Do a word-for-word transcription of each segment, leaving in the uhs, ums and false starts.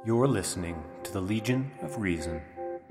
You're listening to the Legion of Reason.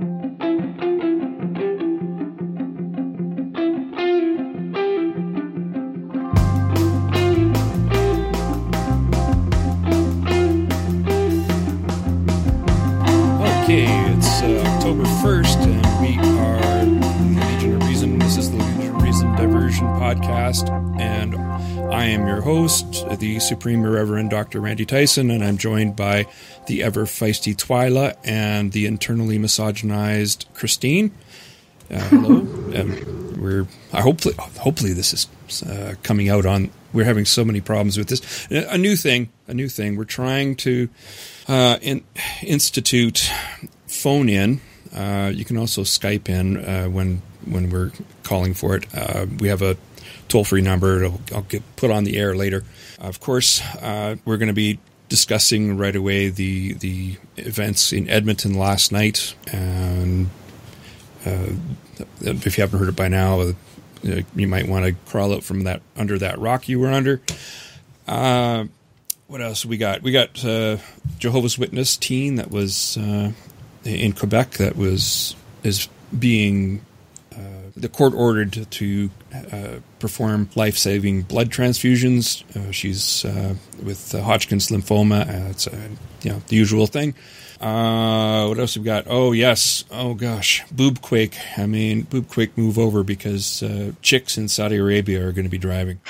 Okay, it's uh, October first, and we are the Legion of Reason. This is the Legion of Reason Diversion Podcast, and I am your host, the Supreme Reverend Doctor Randy Tyson, and I'm joined by the ever feisty Twyla and the internally misogynized Christine. Uh, hello. um, we're I hopefully hopefully this is uh, coming out on. We're having so many problems with this. A new thing, a new thing. We're trying to uh, in, institute phone in. Uh, you can also Skype in uh, when when we're calling for it. Uh, we have a toll-free number. It'll, I'll get put on the air later. Of course, uh, we're going to be discussing right away the the events in Edmonton last night. And uh, if you haven't heard it by now, uh, you might want to crawl out from that under that rock you were under. Uh, what else we got? We got uh, Jehovah's Witness teen that was uh, in Quebec that was is being. Uh, the court ordered to uh, perform life-saving blood transfusions. Uh, she's uh, with uh, Hodgkin's lymphoma. Uh, it's uh, you know the usual thing. Uh, what else have we got? Oh yes. Oh gosh, boobquake. I mean, boobquake, move over because uh, chicks in Saudi Arabia are going to be driving.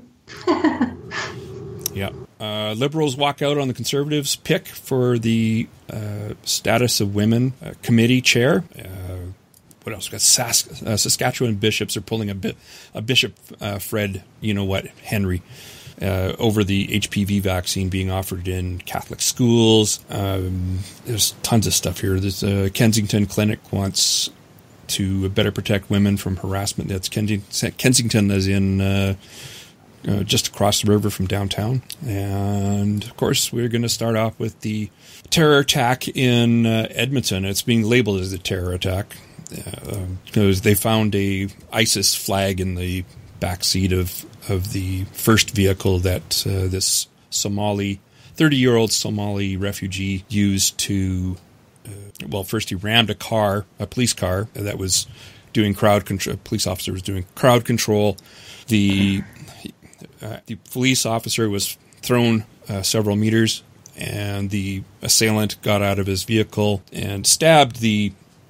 Yeah. Uh, Liberals walk out on the Conservatives' pick for the uh, Status of Women uh, Committee chair. Uh, What else? We got Sask- uh, Saskatchewan bishops are pulling a bit a Bishop uh, Fred, you know what, Henry, uh, over the H P V vaccine being offered in Catholic schools. Um, there's tons of stuff here. There's a Kensington Clinic wants to better protect women from harassment. That's Kensington, Kensington as in uh, uh, just across the river from downtown. And of course, we're going to start off with the terror attack in uh, Edmonton. It's being labeled as a terror attack. Because uh, they found a ISIS flag in the back seat of, of the first vehicle that uh, this Somali, thirty-year-old Somali refugee used to, uh, well, first he rammed a car, a police car, that was doing crowd control, a police officer was doing crowd control. The, uh, the police officer was thrown uh, several meters, and the assailant got out of his vehicle and stabbed the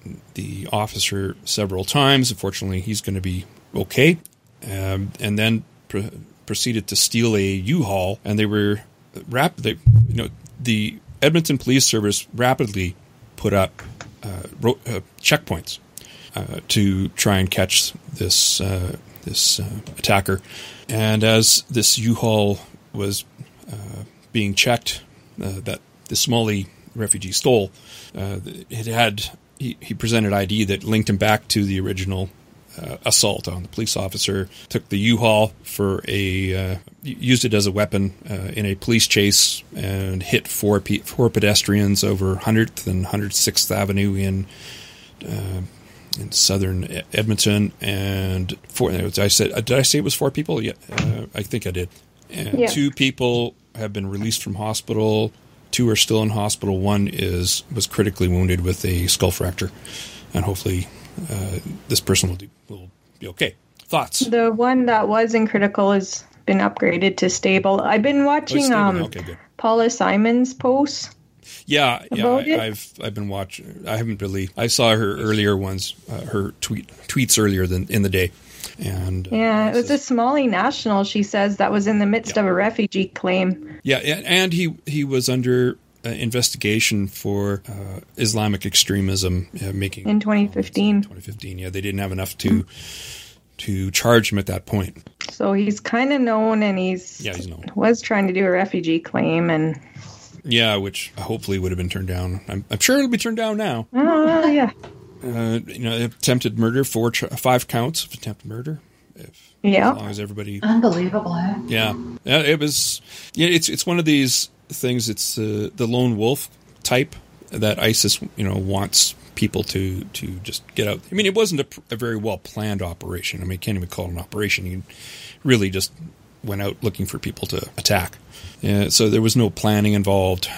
the officer several times. Unfortunately, he's going to be okay. Um, and then pr- proceeded to steal a U-Haul, and they were rap- they, you know, the Edmonton Police Service rapidly put up uh, ro- uh, checkpoints uh, to try and catch this uh, this uh, attacker. And as this U-Haul was uh, being checked, uh, that the Somali refugee stole, uh, it had. He, he presented I D that linked him back to the original uh, assault on the police officer. Took the U-Haul for a uh, used it as a weapon uh, in a police chase and hit four pe- four pedestrians over one hundredth and one hundred sixth Avenue in uh, in southern Edmonton. And four. I said, did I say it was four people? Yeah, uh, I think I did. And yeah. Two people have been released from hospital. Two are still in hospital. One is was critically wounded with a skull fracture, and hopefully uh, this person will do, will be okay. Thoughts? The one that was in critical has been upgraded to stable. I've been watching oh, um, okay, Paula Simon's posts. Yeah, yeah, I, I've I've been watching. I haven't really. I saw her earlier ones, uh, her tweet tweets earlier than in the day. And uh, yeah, it was a Somali national, she says, that was in the midst yeah. of a refugee claim. Yeah, and he, he was under uh, investigation for uh, Islamic extremism, uh, making in twenty fifteen. twenty fifteen, yeah, they didn't have enough to mm-hmm. to charge him at that point. So he's kind of known, and he's yeah, he's known. Was trying to do a refugee claim, and yeah, which hopefully would have been turned down. I'm, I'm sure it'll be turned down now. Oh yeah. Uh, you know, attempted murder, four, five counts of attempted murder. If, yeah, as long as everybody, unbelievable. Eh? Yeah, yeah, it was. Yeah, it's it's one of these things. It's uh, the lone wolf type that ISIS, you know, wants people to to just get out. I mean, it wasn't a, a very well planned operation. I mean, you can't even call it an operation. You really just went out looking for people to attack. Yeah, so there was no planning involved.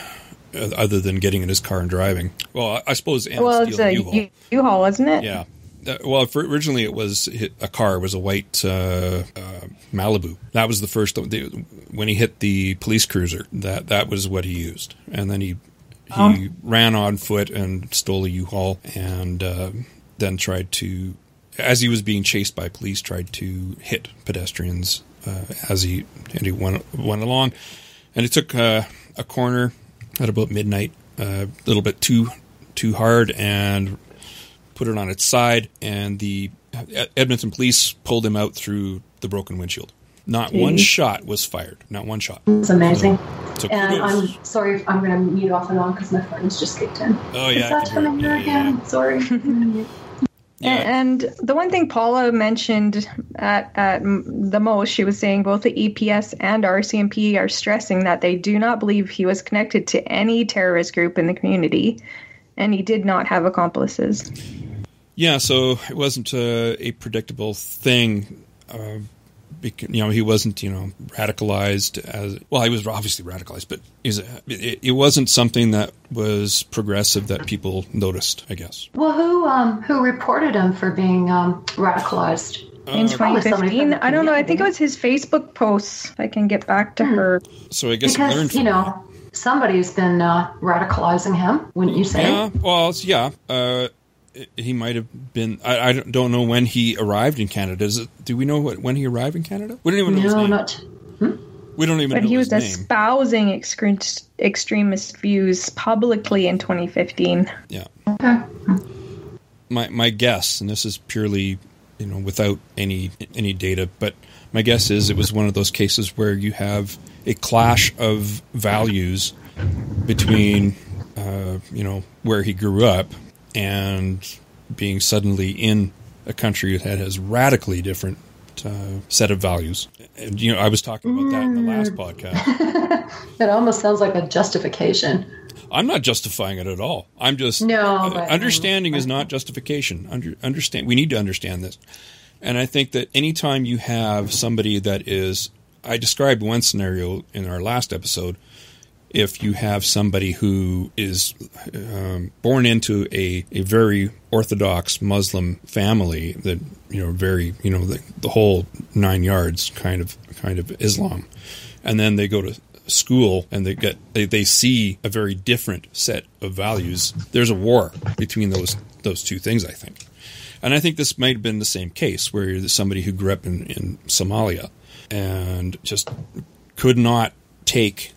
uh, other than getting in his car and driving. Well, I, I suppose. And well, it's a U-Haul. U-Haul, isn't it? Yeah. Uh, well, for, originally it was a car. It was a white uh, uh, Malibu. That was the first. The, when he hit the police cruiser, that that was what he used, and then he he oh. ran on foot and stole a U-Haul, and uh, then tried to, as he was being chased by police, tried to hit pedestrians uh, as he and he went went along, and he took uh, a corner at about midnight, uh, a little bit too too hard, and put it on its side, and the Edmonton police pulled him out through the broken windshield. Not Jeez. one shot was fired. Not one shot. It's amazing. So, so and I'm sorry if I'm going to mute off and on because my phone's just kicked in. Oh, yeah. Is that coming here again? Yeah. Sorry. Yeah. And the one thing Paula mentioned at, at the most, she was saying both the E P S and R C M P are stressing that they do not believe he was connected to any terrorist group in the community, and he did not have accomplices. Yeah, so it wasn't uh, a predictable thing. Uh, because, you know, he wasn't, you know, radicalized as well. He was obviously radicalized, but he's a, it, it wasn't something that was progressive that people noticed, I guess. Well, who um, who reported him for being um, radicalized? In twenty fifteen, I don't know. I think it was his Facebook posts. If I can get back to hmm. her. So I guess because, I learned from you know, that. Somebody's been uh, radicalizing him, wouldn't you say? Yeah, well, yeah. Uh, he might have been. I, I don't know when he arrived in Canada. Is it, do we know what, when he arrived in Canada? We don't even know no, his name. Not, hmm? We don't even but know his name. But he was name. espousing extre- extremist views publicly in twenty fifteen. Yeah. Okay. My my guess, and this is purely, you know, without any any data, but my guess is it was one of those cases where you have a clash of values between, uh, you know, where he grew up and being suddenly in a country that has radically different uh, set of values. And, you know, I was talking about that in the last podcast. It almost sounds like a justification. I'm not justifying it at all. I'm just no, uh, but, understanding um, is not justification. Under, understand. We need to understand this. And I think that anytime you have somebody that is, I described one scenario in our last episode. If you have somebody who is um, born into a, a very Orthodox Muslim family, that, you know, very, you know, the, the whole nine yards kind of kind of Islam, and then they go to school and they get they, they see a very different set of values, there's a war between those those two things, I think. And I think this might have been the same case where you're somebody who grew up in, in Somalia and just could not take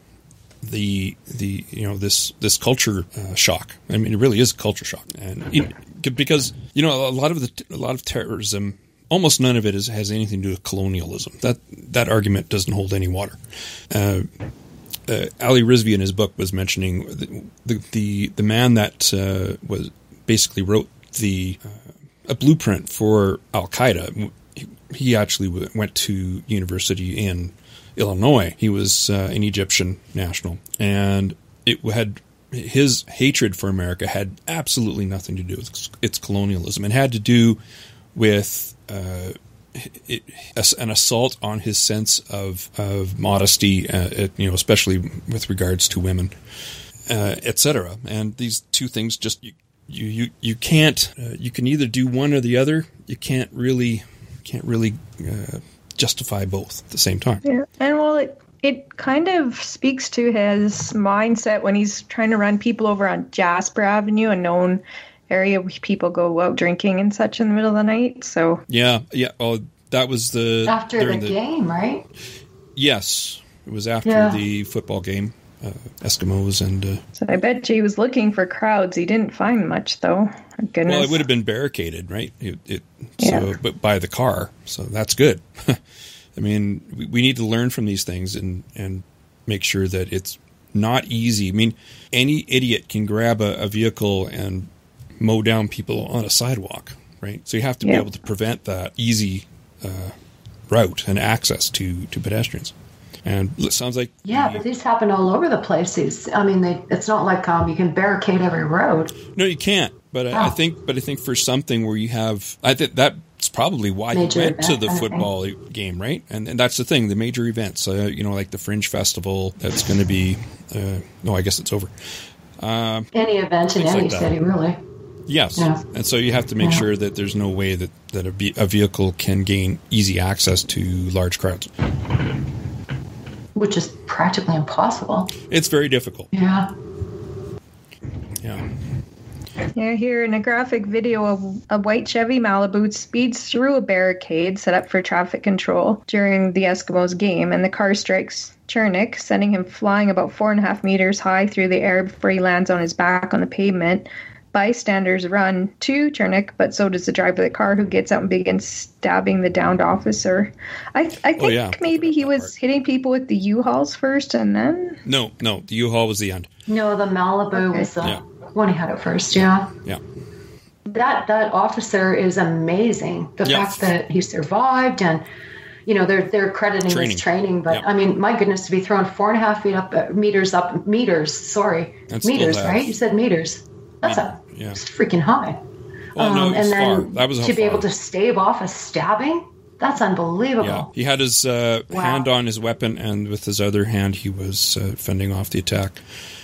the the you know this this culture uh, shock. I mean, it really is a culture shock, and you know, because you know a lot of the a lot of terrorism, almost none of it is, has anything to do with colonialism. That that argument doesn't hold any water. Uh, uh, Ali Rizvi in his book was mentioning the the the, the man that uh, was basically wrote the uh, a blueprint for Al Qaeda. He, he actually went to university in Illinois. He was uh, an Egyptian national, and it had his hatred for America had absolutely nothing to do with its colonialism. It had to do with uh, it, an assault on his sense of of modesty, uh, it, you know, especially with regards to women, uh, et cetera. And these two things just you you you, you can't uh, you can either do one or the other. You can't really can't really. Uh, justify both at the same time. Yeah, and well, it it kind of speaks to his mindset when he's trying to run people over on Jasper Avenue, a known area where people go out drinking and such in the middle of the night. So yeah, yeah. Oh, that was the after the, the game, right? Yes, it was after yeah. the football game. Uh, Eskimos and uh, so I bet you he was looking for crowds. He didn't find much though. Goodness. Well, it would have been barricaded, right? It, it yeah. so, but by the car, so that's good. I mean, we, we need to learn from these things and and make sure that it's not easy. I mean, any idiot can grab a, a vehicle and mow down people on a sidewalk, right? So you have to yeah. be able to prevent that easy uh, route and access to to pedestrians. And it sounds like yeah, the, but these happen all over the place. These, I mean, they, it's not like um, you can barricade every road. No, you can't. But I, oh. I think, but I think for something where you have, I think that it's probably why Major you went to event, the I football game, right? And, and that's the thing, the major events, uh, you know, like the Fringe Festival, that's going to be, uh, no, I guess it's over. Uh, any event in any like city, really. Yes. Yeah. And so you have to make Yeah. sure that there's no way that, that a, ve- a vehicle can gain easy access to large crowds. Which is practically impossible. It's very difficult. Yeah. Yeah. Yeah, here in a graphic video, of a white Chevy Malibu speeds through a barricade set up for traffic control during the Eskimos game, and the car strikes Chernik, sending him flying about four and a half meters high through the air before he lands on his back on the pavement. Bystanders run to Chernik, but so does the driver of the car, who gets out and begins stabbing the downed officer. I, I think Oh, yeah. maybe he That was part. hitting people with the U-Hauls first, and then... No, no, the U-Haul was the end. No, the Malibu Okay. was the Yeah. one he had at first, yeah. Yeah. That that officer is amazing. The Yeah. fact that he survived, and you know they're they're crediting Training. his training, but Yeah. I mean, my goodness, to be thrown four and a half feet up, uh, meters up, meters. Sorry, That's still meters, bad. right? You said meters. That's a Yeah. it's freaking high. Well, no, it was Um, and then far. That was how to be far. able to stave off a stabbing, that's unbelievable. Yeah, he had his uh, Wow. hand on his weapon, and with his other hand, he was uh, fending off the attack.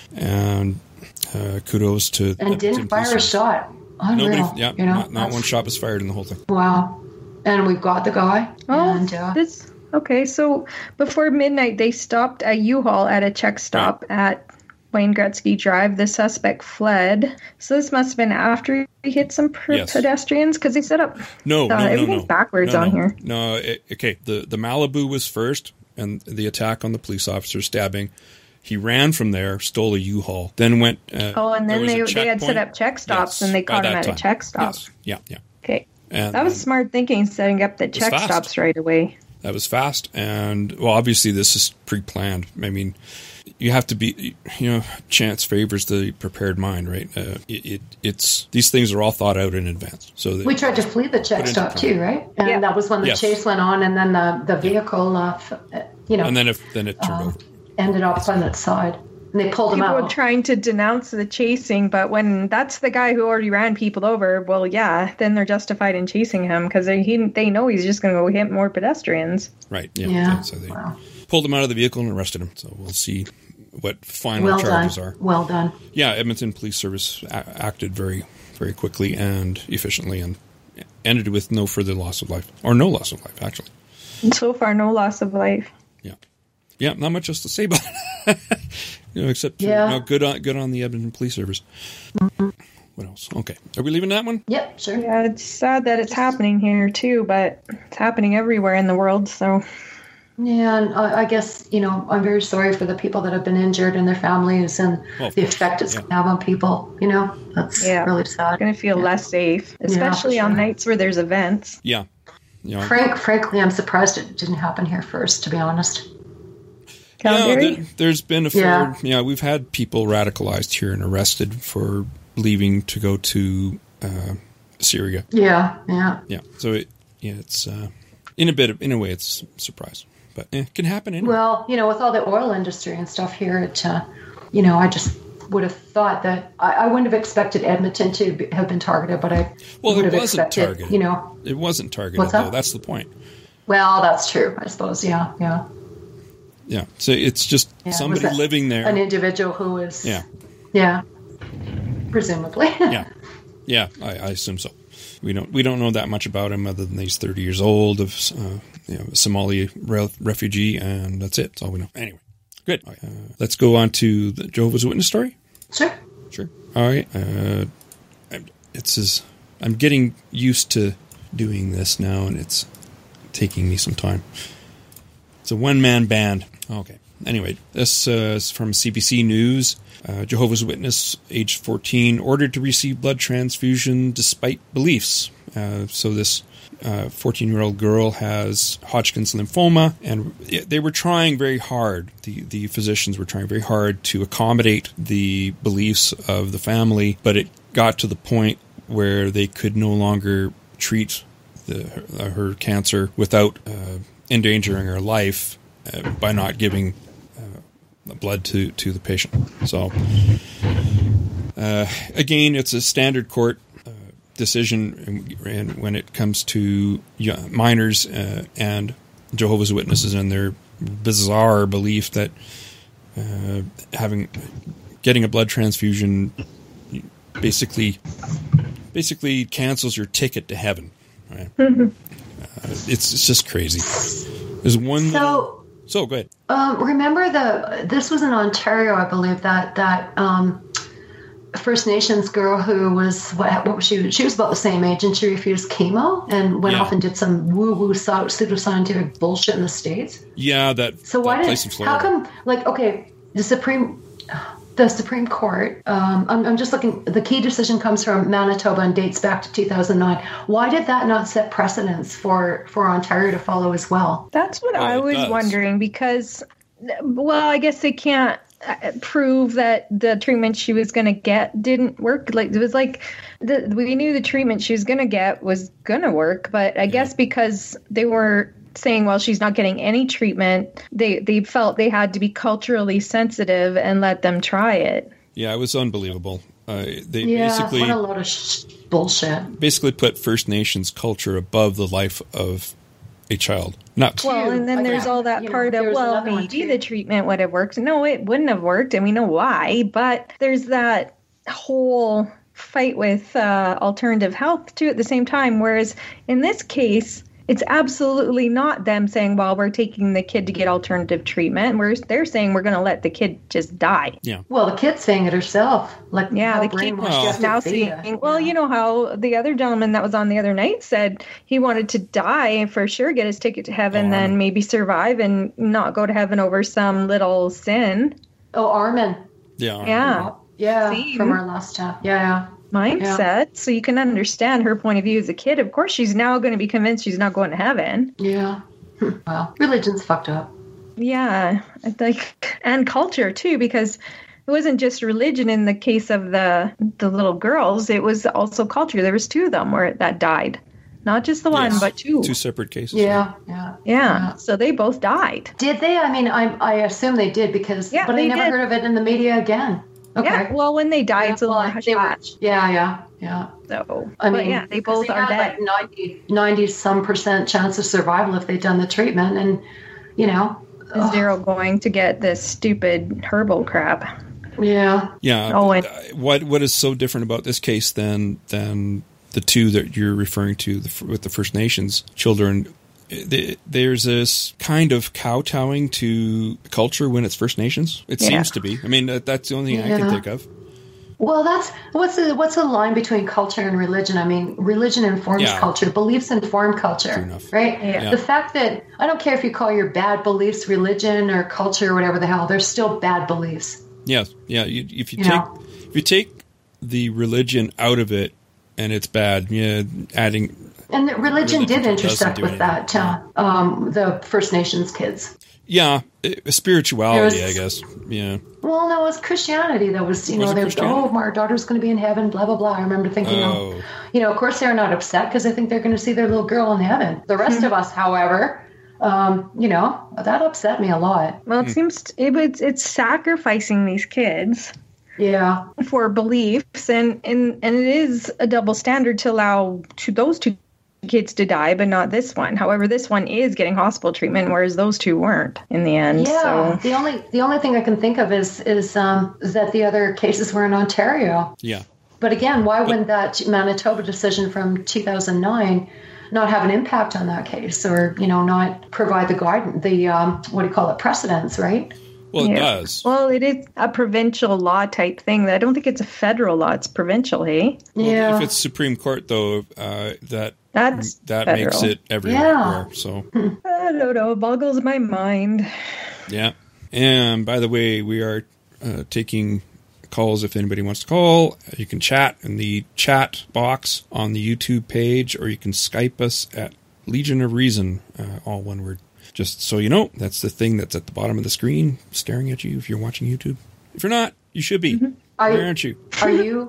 And uh, kudos to And didn't fire a shot. Unreal. Nobody, yeah, you know? not, not That's- one shot was fired in the whole thing. Wow. And we've got the guy. Oh, and uh, this okay. So before midnight, they stopped a U-Haul at a check stop at Wayne Gretzky Drive. The suspect fled. So this must have been after he hit some per- Yes. pedestrians, because they set up. No, Uh, no, no, everything's no. backwards no, on no. here. No, it, okay. The the Malibu was first, and the attack on the police officer stabbing. He ran from there, stole a U-Haul, then went. Uh, Oh, and there then was a they they had set checkpoint. up check stops, Yes, and they by caught him that at time. a check stop. Yes. Yeah, yeah. Okay, And that was um, smart thinking, setting up the check fast. stops right away. That was fast, and well, obviously this is pre-planned. I mean, you have to be, you know, chance favors the prepared mind, right? Uh, it, it it's these things are all thought out in advance. So that, we tried to flee the check Put into stop plan. too, right? And Yeah. that was when the Yes. chase went on, and then the, the vehicle, uh, f- uh, you know, and then if then it turned um, over. ended up on that side. And they pulled him People were out. trying to denounce the chasing, but when that's the guy who already ran people over, well, yeah, then they're justified in chasing him because they he, they know he's just going to go hit more pedestrians. Right? Yeah. Yeah. So they Wow. pulled him out of the vehicle and arrested him. So we'll see what final Well done. charges are. Well done. Yeah, Edmonton Police Service a- acted very, very quickly and efficiently, and ended with no further loss of life, or no loss of life, actually. And so far, no loss of life. Yeah, yeah, not much else to say about it, you know, except for, Yeah. you know, good on good on the Edmonton Police Service. What else? Okay, are we leaving that one? Yep, sure. Yeah, it's sad that it's happening here too, but it's happening everywhere in the world. So Yeah, and I, I guess, you know, I'm very sorry for the people that have been injured and their families and Well, of the course, effect it's yeah. going to have on people. You know, that's Yeah. really sad. going to feel less safe, especially on sure. nights where there's events. Yeah, you know, Frank, frankly, I'm surprised it didn't happen here first, to be honest. yeah, Calgary? there, there's been a fair, Yeah. yeah, we've had people radicalized here and arrested for leaving to go to uh, Syria. Yeah, yeah. Yeah, so it, yeah, it's uh, in a bit of, in a way, it's a surprise, but eh, it can happen anyway. Well, you know, with all the oil industry and stuff here, it, uh, you know, I just would have thought that I, I wouldn't have expected Edmonton to be, have been targeted, but I Well, it would have wasn't expected, targeted. you know. It wasn't targeted, What's that? though. That's the point. Well, that's true, I suppose. Yeah, yeah. Yeah, so it's just yeah. somebody Was that living there. An individual who was, Yeah, yeah, presumably. yeah, yeah. I, I assume so. We don't we don't know that much about him other than he's thirty years old, of uh, you know, a Somali re- refugee, and that's it. That's all we know. Anyway, good. Uh, let's go on to the Jehovah's Witness story. Sure. Sure. All right. Uh, I'm- it's as I'm getting used to doing this now, and it's taking me some time. It's a one-man band. Okay. Anyway, this uh, is from C B C News. Uh, Jehovah's Witness, age fourteen, ordered to receive blood transfusion despite beliefs. Uh, so this uh, fourteen-year-old girl has Hodgkin's lymphoma, and it, they were trying very hard. The the physicians were trying very hard to accommodate the beliefs of the family, but it got to the point where they could no longer treat the, her, her cancer without uh, endangering her life uh, by not giving uh, blood to, to the patient. So, uh, again, it's a standard court uh, decision and, and when it comes to young, minors uh, and Jehovah's Witnesses and their bizarre belief that uh, having getting a blood transfusion basically basically cancels your ticket to heaven. Right? uh, it's it's just crazy. There's one. So. Little, So go ahead. Um, remember the this was in Ontario, I believe, that that um, First Nations girl who was what, what was she? She was about the same age, and she refused chemo and went Yeah. off and did some woo woo pseudoscientific bullshit in the States. Yeah, that. So why that did place in Florida. how come like okay the Supreme the Supreme Court um, I'm, I'm just looking the key decision comes from Manitoba and dates back to two thousand nine. Why did that not set precedents for for Ontario to follow as well? That's what Well, I it was does. wondering because, well, I guess they can't uh, prove that the treatment she was going to get didn't work. Like it was like the, we knew the treatment she was going to get was going to work, but I guess because they were saying, well, she's not getting any treatment, they they felt they had to be culturally sensitive and let them try it. Yeah, it was unbelievable. Uh, they Yeah, basically what a load of sh- bullshit. basically put First Nations culture above the life of a child. Not Well, and then Like, there's all that you know, part there of, was well, another one, maybe too. the treatment would have worked. No, it wouldn't have worked, and we know why. But there's that whole fight with uh, alternative health, too, at the same time. Whereas in this case, it's absolutely not them saying, well, we're taking the kid to get alternative treatment. Whereas they're saying we're going to let the kid just die. yeah. Well, the kid's saying it herself. Like, Yeah, how the kid brainwashed was you have was to now be, saying, well, you know how the other gentleman that was on the other night said he wanted to die and for sure get his ticket to heaven, Oh, then Armin. maybe survive and not go to heaven over some little sin. Oh, Armin. Yeah. Yeah. Yeah, Same. from our last time. Yeah. Mindset. Yeah. So you can understand her point of view as a kid. Of course, she's now going to be convinced she's not going to heaven. Yeah. Hmm. Well, religion's fucked up. Yeah. I think, and culture too, because it wasn't just religion in the case of the the little girls. It was also culture. There was two of them where that died. Not just the one, Yes. but two. Two separate cases. Yeah. Yeah. Yeah. So they both died. Did they? I mean, I I assume they did because, Yeah, but I they never did. heard of it in the media again. Okay. Yeah. Well, when they died, Yeah, it's a well, little hush they were- hush. yeah, yeah, yeah. So, I but mean, yeah, they 'cause both they are had dead. like ninety, ninety some percent chance of survival if they'd done the treatment, and you know, ugh, Zero going to get this stupid herbal crap. yeah, Yeah. Oh, and- uh, what what is so different about this case than than the two that you're referring to the, with the First Nations children? The, there's this kind of kowtowing to culture when it's First Nations. It Yeah. seems to be. I mean, that, that's the only thing I can Yeah. think of. Well, that's what's the what's the line between culture and religion? I mean, religion informs Yeah. culture, beliefs inform culture, True enough. right? Yeah. The fact that I don't care if you call your bad beliefs religion or culture or whatever the hell, they're still bad beliefs. Yeah, yeah. You, if you You take know. if you take the religion out of it and it's bad, yeah, adding And that religion Religion did doesn't intersect do with anything. that, uh, um, the First Nations kids. yeah, eh, spirituality, There was- I guess. Yeah, Well, no, it was Christianity that was, you Was know, it they Christianity? oh, my daughter's going to be in heaven, blah, blah, blah. I remember thinking, Oh. oh, you know, of course they're not upset because they think they're going to see their little girl in heaven. The rest of us, however, um, you know, that upset me a lot. Well, Hmm. it seems t- it, it's it's sacrificing these kids Yeah. for beliefs, and, and and it is a double standard to allow to those two kids to die, but not this one. However, this one is getting hospital treatment, whereas those two weren't in the end. Yeah. So The only the only thing I can think of is is um, is that the other cases were in Ontario. yeah. But again, why wouldn't that Manitoba decision from two thousand nine not have an impact on that case, or you know, not provide the guidance, the um, what do you call it, precedence, right? Well, it yeah. does. Well, it is a provincial law type thing. I don't think it's a federal law; it's provincial. Hey, Well, Yeah. If it's Supreme Court, though, uh, that that's that federal. makes it everywhere. Yeah. So, I don't know. It boggles my mind. yeah. And by the way, we are uh, taking calls if anybody wants to call. You can chat in the chat box on the YouTube page, or you can Skype us at Legion of Reason, uh, all one word. Just so you know, that's the thing that's at the bottom of the screen staring at you if you're watching YouTube. If you're not, you should be. Are Why you- aren't you? Are you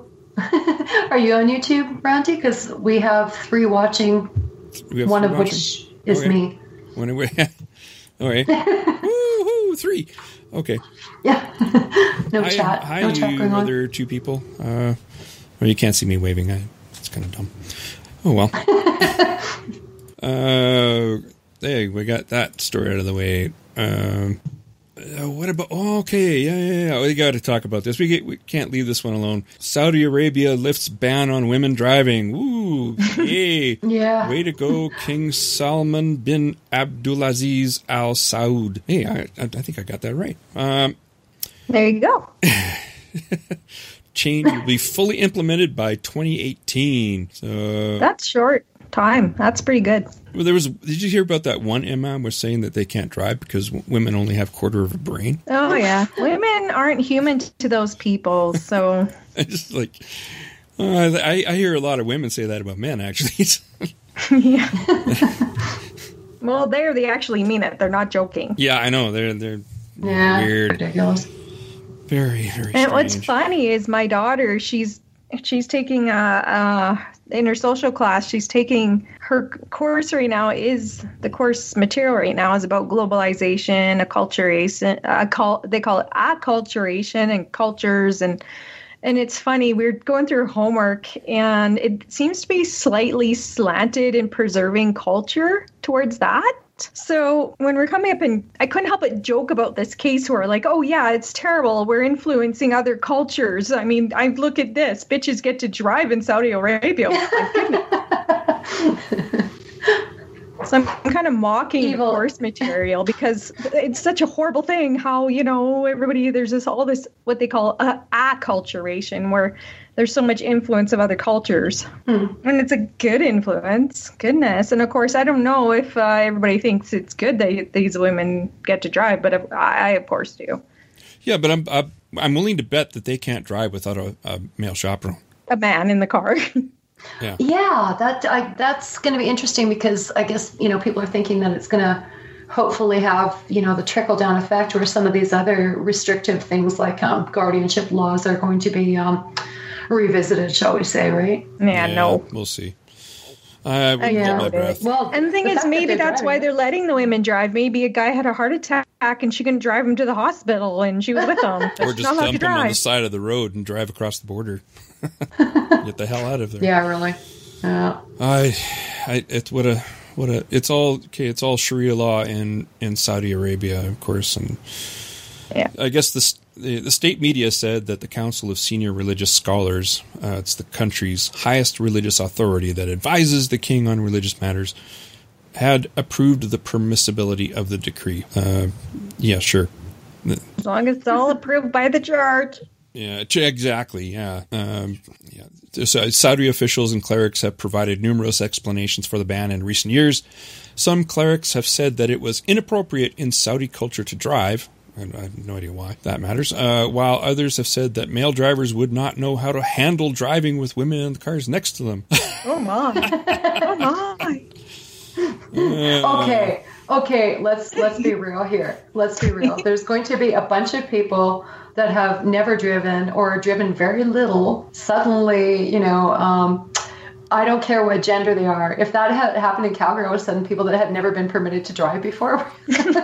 are you on YouTube, Randy? Because we have three watching, We have one three of watching? which is Okay. me. When we, all right. Woo-hoo, three. Okay. Yeah. no Hi, chat. hi no you chat going on. other two people. Uh, well, you can't see me waving. I, it's That's kind of dumb. Oh, well. uh, hey, we got that story out of the way. Um, uh, what about... Oh, okay, yeah, yeah, yeah. We got to talk about this. We, get, we can't leave this one alone. Saudi Arabia lifts ban on women driving. Woo! Yay! Yeah. Way to go, King Salman bin Abdulaziz Al Saud. Hey, I, I think I got that right. Um, there you go. Change will be fully implemented by twenty eighteen. So that's short time. That's pretty good. Well, there was. Did you hear about that one imam was saying that they can't drive because w- women only have a quarter of a brain? Oh yeah, women aren't human to those people. So I just like. Uh, I, I hear a lot of women say that about men. Actually. Yeah. Well, there they actually mean it. They're not joking. Yeah, I know. They're they're yeah, weird. Ridiculous. Very, very And strange. what's funny is my daughter, she's she's taking a, a in her social class, she's taking her course right now is the course material right now is about globalization, acculturation, a, they call it acculturation and cultures. And and it's funny, we're going through homework and it seems to be slightly slanted in preserving culture towards that. So when we're coming up, and I couldn't help but joke about this case where like, oh yeah, it's terrible. We're influencing other cultures. I mean, I look at this. Bitches get to drive in Saudi Arabia. My goodness. So I'm kind of mocking Evil. the course material because it's such a horrible thing how, you know, everybody, there's this all this, what they call uh, acculturation, where there's so much influence of other cultures. Hmm. And it's a good influence. Goodness. And of course, I don't know if uh, everybody thinks it's good that these women get to drive, but if, I, I, of course, do. Yeah, but I'm I'm, I'm willing to bet that they can't drive without a, a male chaperone. A man in the car. Yeah, yeah, that I, that's going to be interesting because I guess, you know, people are thinking that it's going to hopefully have, you know, the trickle down effect where some of these other restrictive things like um, guardianship laws are going to be um, revisited, shall we say, right? Yeah, yeah no. We'll see. I wouldn't yeah, hold my breath. Well, and the thing the is, maybe that that's driving. why they're letting the women drive. Maybe a guy had a heart attack and she couldn't drive him to the hospital and she was with him. Or just dump him on the side of the road and drive across the border. Get the hell out of there. Yeah, really. Yeah. I, I, it's what a, what a, it's all, okay, it's all Sharia law in, in Saudi Arabia, of course. And yeah. I guess the, the, the state media said that the Council of Senior Religious Scholars, uh, it's the country's highest religious authority that advises the king on religious matters, had approved the permissibility of the decree. Uh, yeah, sure. As long as it's all approved by the church. Yeah, exactly. Yeah. Um, yeah. So Saudi officials and clerics have provided numerous explanations for the ban in recent years. Some clerics have said that it was inappropriate in Saudi culture to drive. And I have no idea why that matters. Uh, while others have said that male drivers would not know how to handle driving with women in the cars next to them. Oh my! Oh my! Uh, okay, okay. Let's let's be real here. Let's be real. There's going to be a bunch of people that have never driven or driven very little. Suddenly, you know. Um, I don't care what gender they are. If that had happened in Calgary, all of a sudden people that had never been permitted to drive before. um,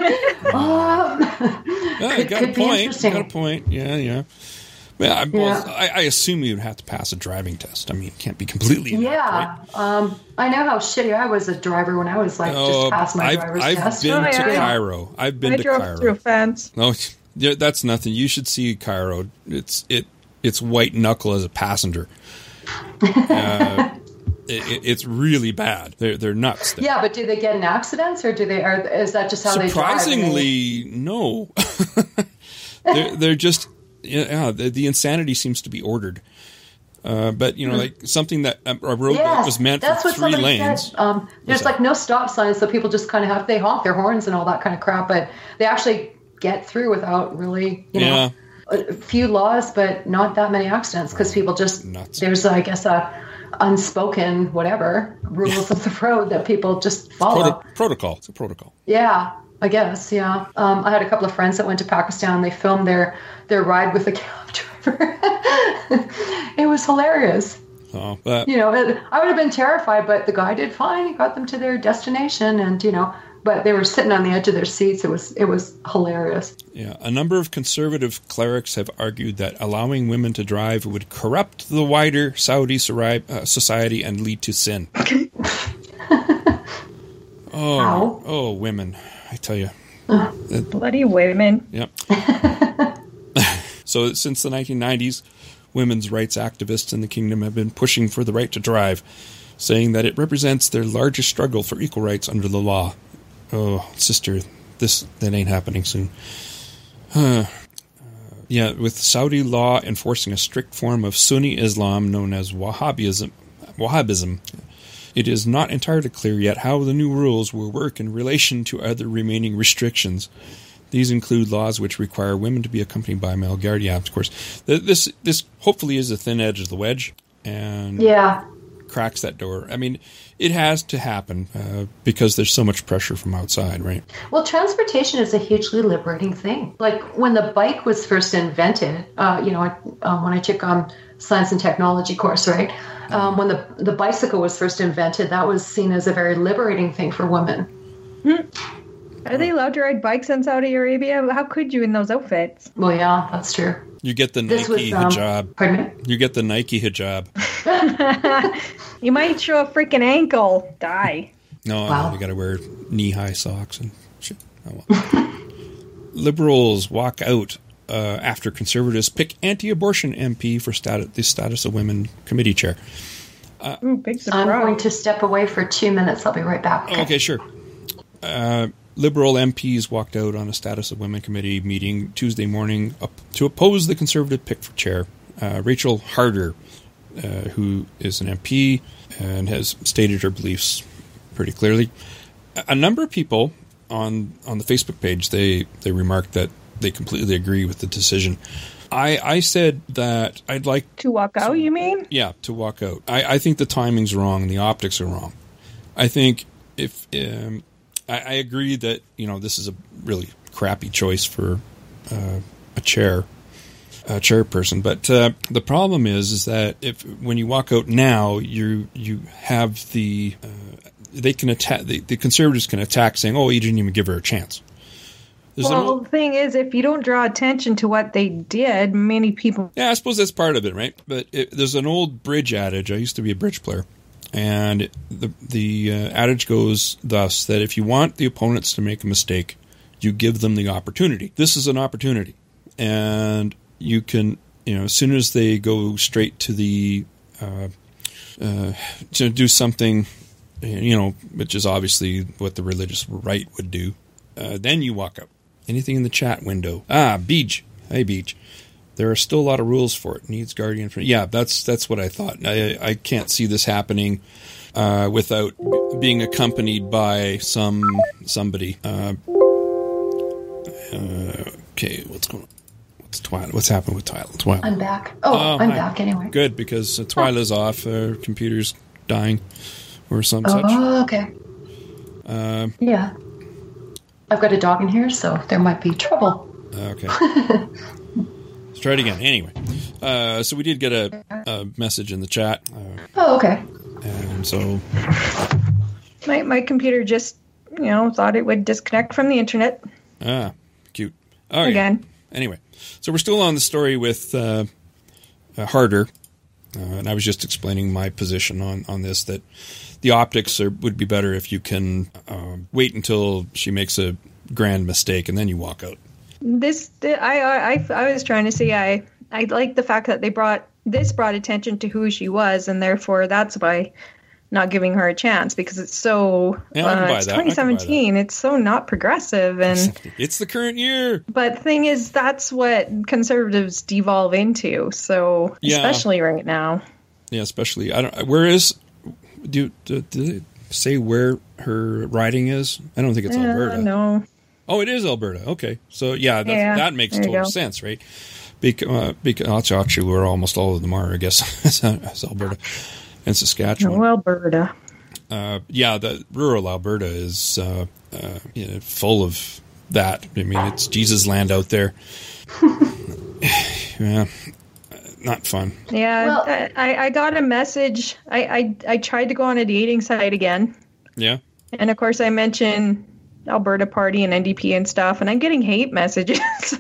yeah, could, got could a be point. interesting. Got a point. Yeah, yeah. Well, I, well, yeah. I, I assume you'd have to pass a driving test. I mean, it can't be completely. Yeah. Right? Um, I know how shitty I was a driver when I was like uh, just past my I've, driver's I've test. been oh, to yeah. Cairo. I've been I to drove Cairo. through a fence. No, yeah, that's nothing. You should see Cairo. It's it. It's white knuckle as a passenger. Uh, It, it's really bad. They're they're nuts. There. Yeah, but do they get in accidents, or do they? Or is that just how they drive? Surprisingly, no. they're they're just yeah. The, the insanity seems to be ordered. Uh, but you know, like something that a road yes, that was meant that's for what three somebody lanes. Said. Um, there's like no stop signs, so people just kind of have they honk their horns and all that kind of crap. But they actually get through without really, you know, yeah. a few laws, but not that many accidents because people just Nuts. There's I guess a unspoken whatever rules of the road that people just follow. Proto- protocol. It's a protocol. Yeah, I guess. Yeah. Um, I had a couple of friends that went to Pakistan. They filmed their their ride with the cab driver. It was hilarious. Oh, but, you know, it, I would have been terrified, but the guy did fine. He got them to their destination, and you know, but they were sitting on the edge of their seats. It was it was hilarious. Yeah, a number of conservative clerics have argued that allowing women to drive would corrupt the wider Saudi society and lead to sin. oh, How? oh, women! I tell you, uh, bloody women. Yep. So since the nineteen nineties, women's rights activists in the kingdom have been pushing for the right to drive, saying that it represents their largest struggle for equal rights under the law. Oh, sister, this that ain't happening soon. Huh. Uh, yeah, with Saudi law enforcing a strict form of Sunni Islam known as Wahhabism, Wahhabism, it is not entirely clear yet how the new rules will work in relation to other remaining restrictions. These include laws which require women to be accompanied by male guardian. Of course, this this hopefully is the thin edge of the wedge, and yeah. cracks that door. I mean, it has to happen uh, because there's so much pressure from outside, right? Well, transportation is a hugely liberating thing. Like when the bike was first invented, uh, you know, um, when I took um, science and technology course, right? Um, when the the bicycle was first invented, that was seen as a very liberating thing for women. Hmm. Are they allowed to ride bikes in Saudi Arabia? How could you in those outfits? Well, yeah, that's true. You get the This Nike was, um, hijab. Pardon me? You get the Nike hijab. You might show a freaking ankle. Die. No, Wow. no, you got to wear knee-high socks and shit. Oh, well. Liberals walk out uh, after conservatives pick anti-abortion M P for status, the Status of Women Committee chair. Uh, Ooh, big surprise. I'm going to step away for two minutes. I'll be right back. Okay, okay sure. Uh, Liberal M Ps walked out on a Status of Women Committee meeting Tuesday morning up to oppose the Conservative pick for chair. Uh, Rachel Harder, uh, who is an M P and has stated her beliefs pretty clearly. A, a number of people on on the Facebook page, they, they remarked that they completely agree with the decision. I, I said that I'd like... To walk out, you mean? Yeah, to walk out. I, I think the timing's wrong and the optics are wrong. I think if... Um, I, I agree that, you know, this is a really crappy choice for uh, a chair, a chairperson. But uh, the problem is, is that if when you walk out now, you you have the uh, they can attack the, the conservatives can attack saying, "Oh, you didn't even give her a chance." There's well, old, the thing is, if you don't draw attention to what they did, many people. Yeah, I suppose that's part of it, right? But it, there's an old bridge adage. I used to be a bridge player. And the the uh, adage goes thus, that if you want the opponents to make a mistake, you give them the opportunity. This is an opportunity. And you can, you know, as soon as they go straight to the, uh, uh, to do something, you know, which is obviously what the religious right would do, uh, then you walk up. Anything in the chat window. Ah, Beach. Hey, Beach. There are still a lot of rules for it. Needs guardian. For, yeah, that's that's what I thought. I I can't see this happening uh, without b- being accompanied by some somebody. Uh, uh, okay, what's going on? What's Twyla? What's happening with Twyla? Twyla. I'm back. Oh, Oh, I'm hi. back anyway. Good, because uh, Twyla's off. Her computer's dying, or some Oh, such. okay. Uh, Yeah. I've got a dog in here, so there might be trouble. okay. Let's try it again. Anyway, uh, so we did get a, a message in the chat. Uh, Oh, okay. and so... My my computer just, you know, thought it would disconnect from the internet Ah, cute. Oh, again. Yeah. Anyway, so we're still on the story with uh, uh, Harder, uh, and I was just explaining my position on, on this, that the optics are, would be better if you can uh, wait until she makes a grand mistake and then you walk out. This I, I I I was trying to say I I like the fact that they brought this brought attention to who she was, and therefore that's why not giving her a chance, because it's so Yeah, I can uh, buy it's that. I can buy twenty seventeen. It's so not progressive, and It's the current year. but the thing is that's what conservatives devolve into. So Yeah. especially right now. Yeah, especially I don't. Where is? Do do, do they say where her riding is? I don't think it's Uh, Alberta. no. Oh, it is Alberta. Okay, so yeah, that, Yeah, that makes there you total go. sense, right? Because, uh, because actually, we're almost all of them are, I guess, as Alberta and Saskatchewan. No, Alberta. Uh, yeah, the rural Alberta is uh, uh, you know, full of that. I mean, it's Jesus land out there. Yeah, not fun. Yeah, Well- I, I got a message. I, I I tried to go on a dating site again. Yeah, And of course, I mentioned Alberta Party and N D P and stuff, and I'm getting hate messages.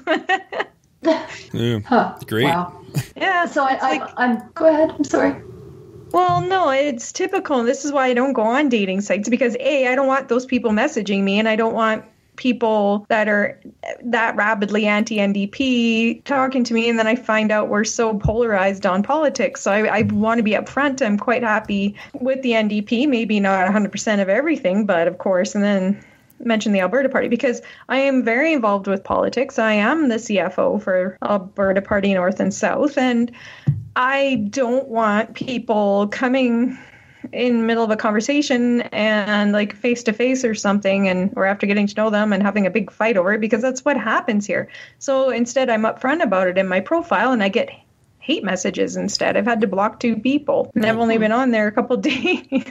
Yeah. Huh. Great. Wow. Yeah, So I, it's I, like- I'm. Go ahead. I'm sorry. Well, no, it's typical. And this is why I don't go on dating sites because A, I don't want those people messaging me, and I don't want people that are that rabidly anti-N D P talking to me, and then I find out we're so polarized on politics. So I, I want to be upfront. I'm quite happy with the N D P, maybe not one hundred percent of everything, but of course, and then mention the Alberta Party because I am very involved with politics. I am the C F O for Alberta Party North and South, and I don't want people coming in the middle of a conversation and like face to face or something, and or after getting to know them and having a big fight over it, because that's what happens here. So instead, I'm upfront about it in my profile, and I get hate messages instead. I've had to block two people, and I've only been on there a couple of days.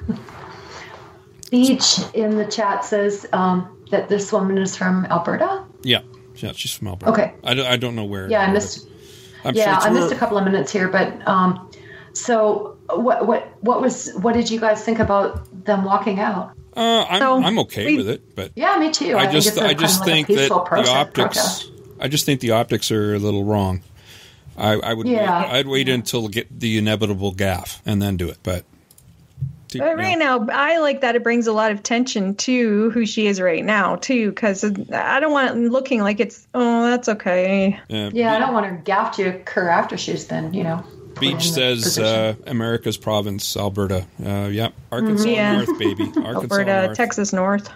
Beach in the chat says um, that this woman is from Alberta. Yeah. Yeah, she's from Alberta. Okay. I don't, I don't know where. Yeah, I missed. I'm yeah, sure I missed through- a couple of minutes here, but um, so what? What? What was? What did you guys think about them walking out? Uh, I'm, So, I'm okay we- with it, but Yeah, me too. I think just it's a I kind just of like think a that peaceful the process- optics. protest. I just think the optics are a little wrong. I, I would. Yeah. Wait, I'd wait until get the inevitable gaffe and then do it. But, to, But right now, I like that it brings a lot of attention to who she is right now, too, because I don't want it looking like it's, oh, that's okay. uh, Yeah, I don't want her gaff to occur after she's been, you know. put in Beach the says position. uh, America's province, Alberta. Uh, yeah, Arkansas Yeah. North, baby. Arkansas Alberta, North. Texas North.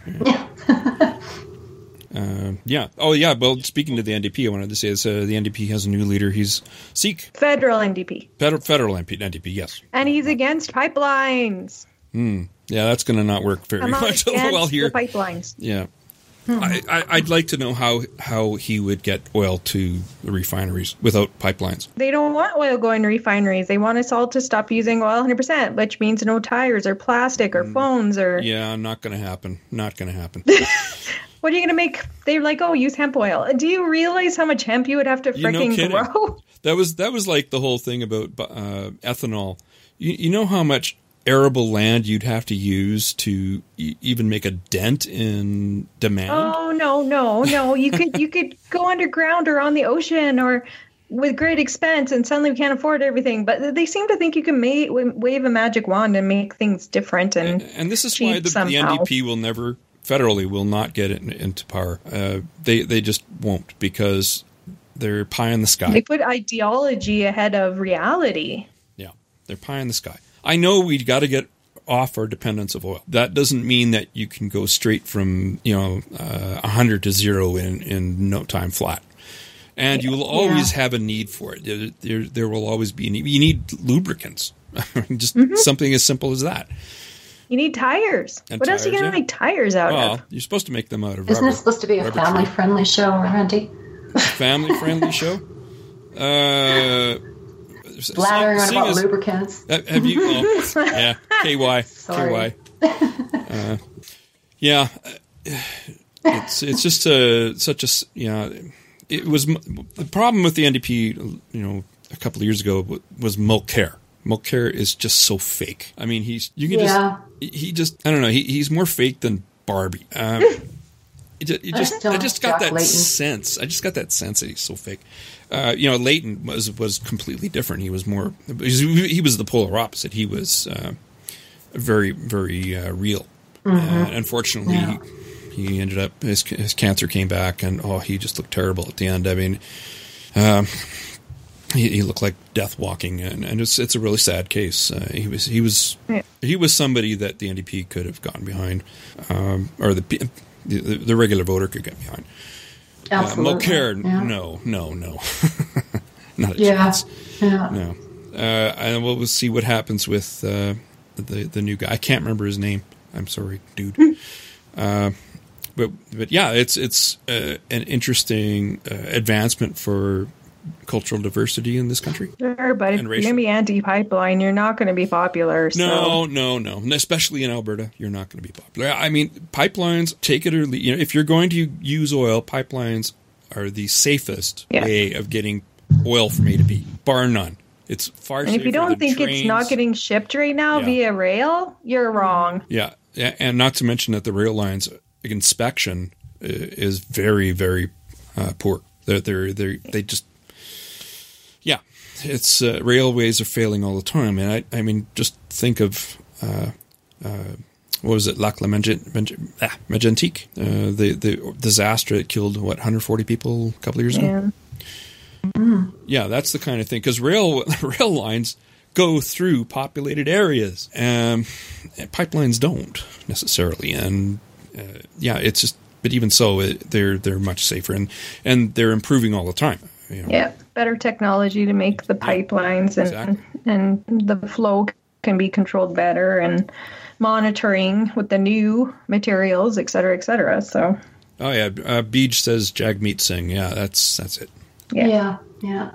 Uh, yeah. Oh, yeah. Well, speaking to the N D P, I wanted to say this, uh, the N D P has a new leader. He's Sikh. Federal N D P. Federal, federal N D P, yes. And he's against pipelines. Yeah, that's going to not work very I'm not much. against Well, here. the pipelines. Yeah. I, I, I'd like to know how, how he would get oil to the refineries without pipelines. They don't want oil going to refineries. They want us all to stop using oil one hundred percent, which means no tires or plastic or phones or... Mm. Yeah, not going to happen. Not going to happen. What are you going to make? They're like, oh, use hemp oil. Do you realize how much hemp you would have to You're no freaking kidding. grow? That was that was like the whole thing about uh, ethanol. You, you know how much arable land you'd have to use to e- even make a dent in demand? Oh, no, no, no. You could you could go underground or on the ocean or with great expense, and suddenly we can't afford everything. But they seem to think you can ma- wave a magic wand and make things different. And, And, and this is cheap why the, the somehow. N D P will never, federally, will not get it in, into power. Uh, they they just won't, because they're pie in the sky. They put ideology ahead of reality. Yeah, they're pie in the sky. I know we've got to get off our dependence of oil. That doesn't mean that you can go straight from, you know, uh, one hundred to zero in, in no time flat. And you will always have a need for it. There, there, there will always be a need. You need lubricants. Just Mm-hmm. something as simple as that. You need tires. And what else are you tires, going to yeah. make tires out Well, of? you're supposed to make them out of Isn't rubber. this supposed to be a rubber family-friendly show, Randy? tree. Family-friendly show? Uh... Blathering on seeing about as- lubricants. Uh, have you? Oh, yeah, K Y, Sorry. K Y. Uh, yeah, uh, it's it's just a such a s- you know, it was m- the problem with the N D P. You know, a couple of years ago w- was Mulcair. Mulcair is just so fake. I mean, he's you can Yeah. just he just I don't know. He, he's more fake than Barbie. Um, it, ju- it I just don't I just got Jack that Layton. sense. I just got that sense that he's so fake. Uh, you know, Leighton was was completely different. He was more. He was, he was the polar opposite. He was uh, very very uh, real. Mm-hmm. Uh, unfortunately, Yeah. he, he ended up his his cancer came back, and oh, he just looked terrible at the end. I mean, um, he, he looked like death walking, and, and it's it's a really sad case. Uh, he was he was Yeah. he was somebody that the N D P could have gotten behind, um, or the, the the regular voter could get behind. Uh, Absolutely. Mulcair, yeah. no, no, no, not a Yeah. chance. Yeah. No, uh, and we'll, we'll see what happens with uh, the the new guy. I can't remember his name. I'm sorry, dude. uh, but but yeah, it's it's uh, an interesting uh, advancement for cultural diversity in this country. Sure, but if And you're racial. going to be anti-pipeline, you're not going to be popular. So. No, no, no. Especially in Alberta, you're not going to be popular. I mean, pipelines, take it or leave. You know, if you're going to use oil, pipelines are the safest Yeah. way of getting oil from A to B, bar none. It's far And safer if you don't than think trains. it's not getting shipped right now Yeah. via rail, you're wrong. Yeah, yeah, and not to mention that the rail lines inspection is very, very uh, poor. They're, they're, they're, they just, yeah, it's uh, railways are failing all the time. And I, I mean, just think of, uh, uh, what was it, Lac La Mégantic, uh, the, the disaster that killed, what, one hundred forty people a couple of years Yeah. ago? Mm. Yeah, that's the kind of thing. Because rail, rail lines go through populated areas. Um, and pipelines don't necessarily. And uh, yeah, it's just, but even so, it, they're they're much safer, and, and they're improving all the time. You know. Yeah, better technology to make the pipelines, and Exactly. and the flow can be controlled better, and monitoring with the new materials, et cetera, et cetera. So, Oh yeah, uh, Beej says Jagmeet Singh. Yeah, that's that's it. yeah. Yeah, yeah.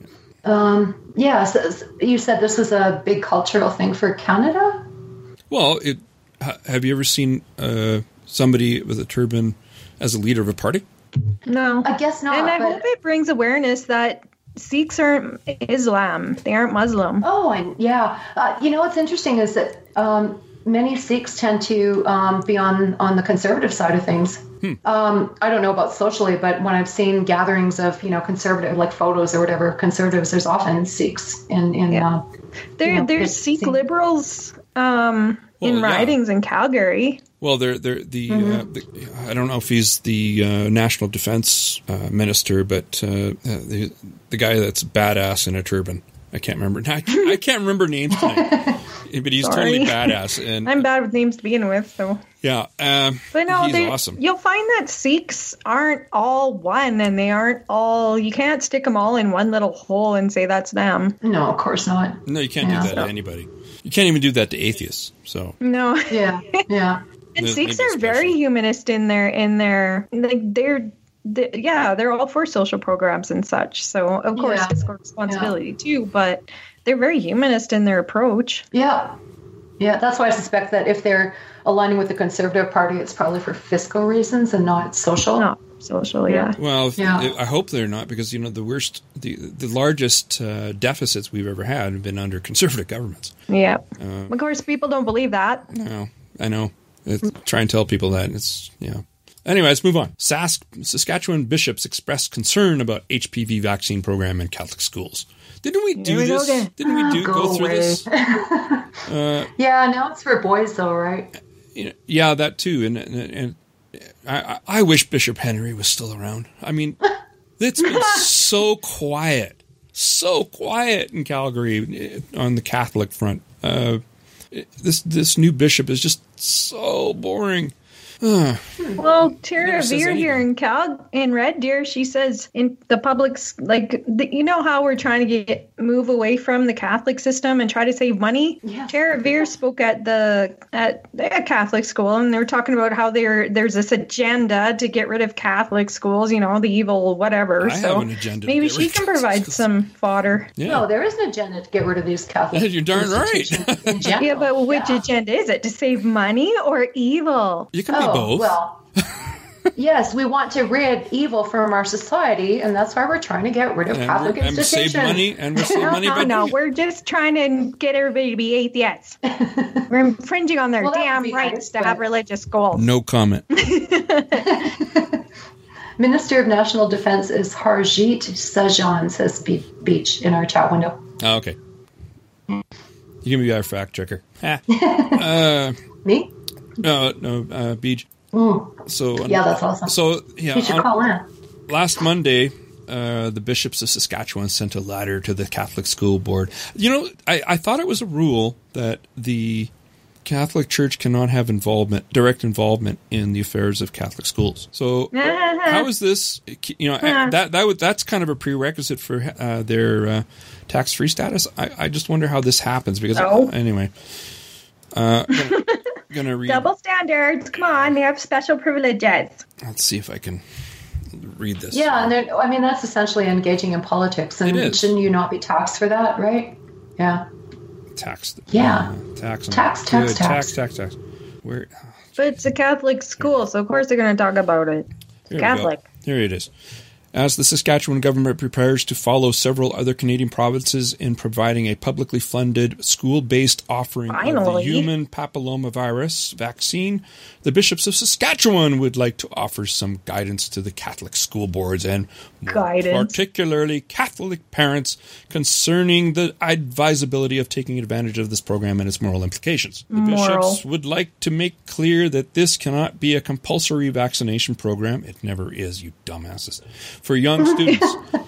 Um, yeah, so, so you said this was a big cultural thing for Canada? Well, it. ha- Have you ever seen uh, somebody with a turban as a leader of a party? No, I guess not. and I but, hope it brings awareness that Sikhs aren't Islam; they aren't Muslim. Oh, and yeah. Uh, you know what's interesting is that um, many Sikhs tend to um, be on, on the conservative side of things. Hmm. Um, I don't know about socially, but when I've seen gatherings of, you know, conservative, like photos or whatever, conservatives, there's often Sikhs in, in Yeah. uh, There, you know, there's it's- Sikh liberals um, Well, in yeah. ridings in Calgary. Well, they're, they're the, Mm-hmm. uh, the I don't know if he's the uh, national defense uh, minister, but uh, uh, the the guy that's badass in a turban. I can't remember. I can't, I can't remember names tonight. But he's Sorry. totally badass, and I'm bad with names to begin with, so. yeah, um, But no, he's they, awesome. you'll find that Sikhs aren't all one, and they aren't all. You can't stick them all in one little hole and say that's them. no, of course not. No, you can't Yeah. do that to anybody. You can't even do that to atheists. So No, Yeah, yeah. and Maybe Sikhs are very especially. humanist in their in their like they're. they- yeah, they're all for social programs and such. So of course, Yeah. fiscal responsibility too. But they're very humanist in their approach. Yeah. Yeah, that's why I suspect that if they're aligning with the Conservative Party, it's probably for fiscal reasons and not social. Not social, yeah. Well, if- Yeah. I hope they're not, because you know the worst, the the largest uh, deficits we've ever had have been under conservative governments. Yeah. Uh, Of course, people don't believe that. No, I know. It's, try and tell people that it's yeah. Anyway, let's move on. Sask, Saskatchewan bishops expressed concern about H P V vaccine program in Catholic schools. Didn't we do Here we go this? again. Didn't we do Go go, through away. this? Uh, Yeah, now it's for boys, though, right? you know, yeah, that too. And and, and I, I I wish Bishop Henry was still around. I mean, it's been so quiet, so quiet in Calgary eh, on the Catholic front. Uh, it- this this new bishop is just so boring. Well, Tara Never says Veer here anything. in Cal in Red Deer, she says in the public's like the, you know how we're trying to get move away from the Catholic system and try to save money. Yeah. Tara Veer spoke at the at a Catholic school, and they were talking about how there there's this agenda to get rid of Catholic schools. You know, the evil whatever. I so have an agenda to maybe get rid she of can Catholic provide schools. some fodder. Yeah, No, there is an agenda to get rid of these Catholic You're darn right. institutions in general. Yeah, but which Yeah. agenda is it? To save money or evil? you can Oh, be both. well, yes, we want to rid evil from our society, and that's why we're trying to get rid of and Catholic we're, and we institutions. save money, and we save No, money no, by no. doing it. We're just trying to get everybody to be atheists. We're infringing on their Well, that would damn be rights nice, to but- have religious goals. No comment. Minister of National Defense is Harjit Sajjan, says Be- Beach in our chat window. Oh, okay. You can be our fact checker. Ah. uh, Me? no, no, uh, Beej. Mm. So Yeah, that's awesome. So yeah, You should on- call in. last Monday, uh, the bishops of Saskatchewan sent a letter to the Catholic School Board. You know, I, I thought it was a rule that the Catholic Church cannot have involvement, direct involvement in the affairs of Catholic schools. So how is this? You know, that that would that's kind of a prerequisite for uh, their uh, tax-free status. I, I just wonder how this happens because No. anyway. Uh, gonna, gonna read. Double standards. Come on, they have special privileges. Let's see if I can read this. Yeah, and they're- I mean, that's essentially engaging in politics, and It is. shouldn't you not be taxed for that, right? Yeah. Tax. Yeah. Uh, tax. on- Tax, tax, Good. tax. tax, tax, tax. Where? But it's a Catholic school, so of course they're going to talk about it. Here we go. Catholic. Here it is. As the Saskatchewan government prepares to follow several other Canadian provinces in providing a publicly funded, school-based offering Finally. of the human papillomavirus vaccine, the bishops of Saskatchewan would like to offer some guidance to the Catholic school boards and more Guidance. particularly Catholic parents concerning the advisability of taking advantage of this program and its moral implications. The Moral. bishops would like to make clear that this cannot be a compulsory vaccination program. It never is, you dumbasses. For young students.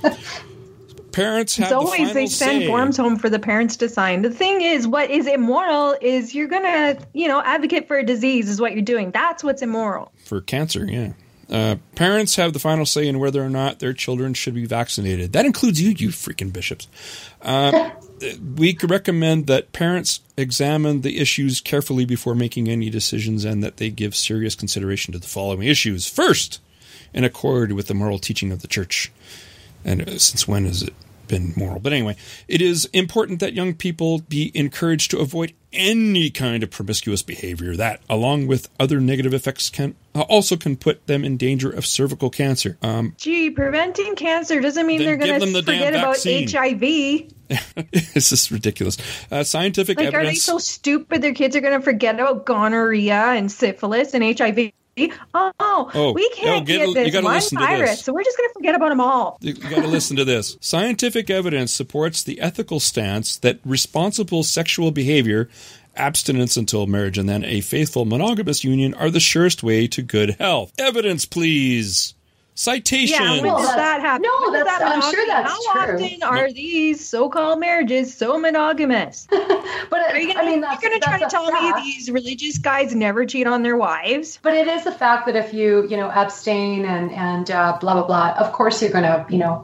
Parents have It's the always final they send say. forms home for the parents to sign. The thing is, what is immoral is you're going to, you know, advocate for a disease is what you're doing. That's what's immoral. For cancer, yeah. Uh, parents have the final say in whether or not their children should be vaccinated. That includes you, you freaking bishops. Uh, we could recommend that parents examine the issues carefully before making any decisions and that they give serious consideration to the following issues. First, in accord with the moral teaching of the Church. And uh, since when has it been moral? But anyway, it is important that young people be encouraged to avoid any kind of promiscuous behavior that, along with other negative effects, can uh, also can put them in danger of cervical cancer. Um, Gee, preventing cancer doesn't mean Then they're going give them the to damn forget about vaccine. H I V. this is ridiculous. Uh, scientific Like, are they evidence. so stupid their kids are going to forget about gonorrhea and syphilis and H I V? Oh, Oh, we can't oh, get get a- you this gotta one listen to virus, this. so we're just going to forget about them all. You got to listen to this. Scientific evidence supports the ethical stance that responsible sexual behavior, abstinence until marriage, and then a faithful monogamous union are the surest way to good health. Evidence, please. Citation. Yeah, when Well, does that's- that happen? no, When does that's- that I'm sure monogamy- that's How true. often are these so-called marriages so monogamous? But Are you gonna, I mean, you're that's, going to try to that's a tell fact. me these religious guys never cheat on their wives? But it is a fact that if you, you know, abstain and and uh, blah blah blah, of course you're going to, you know,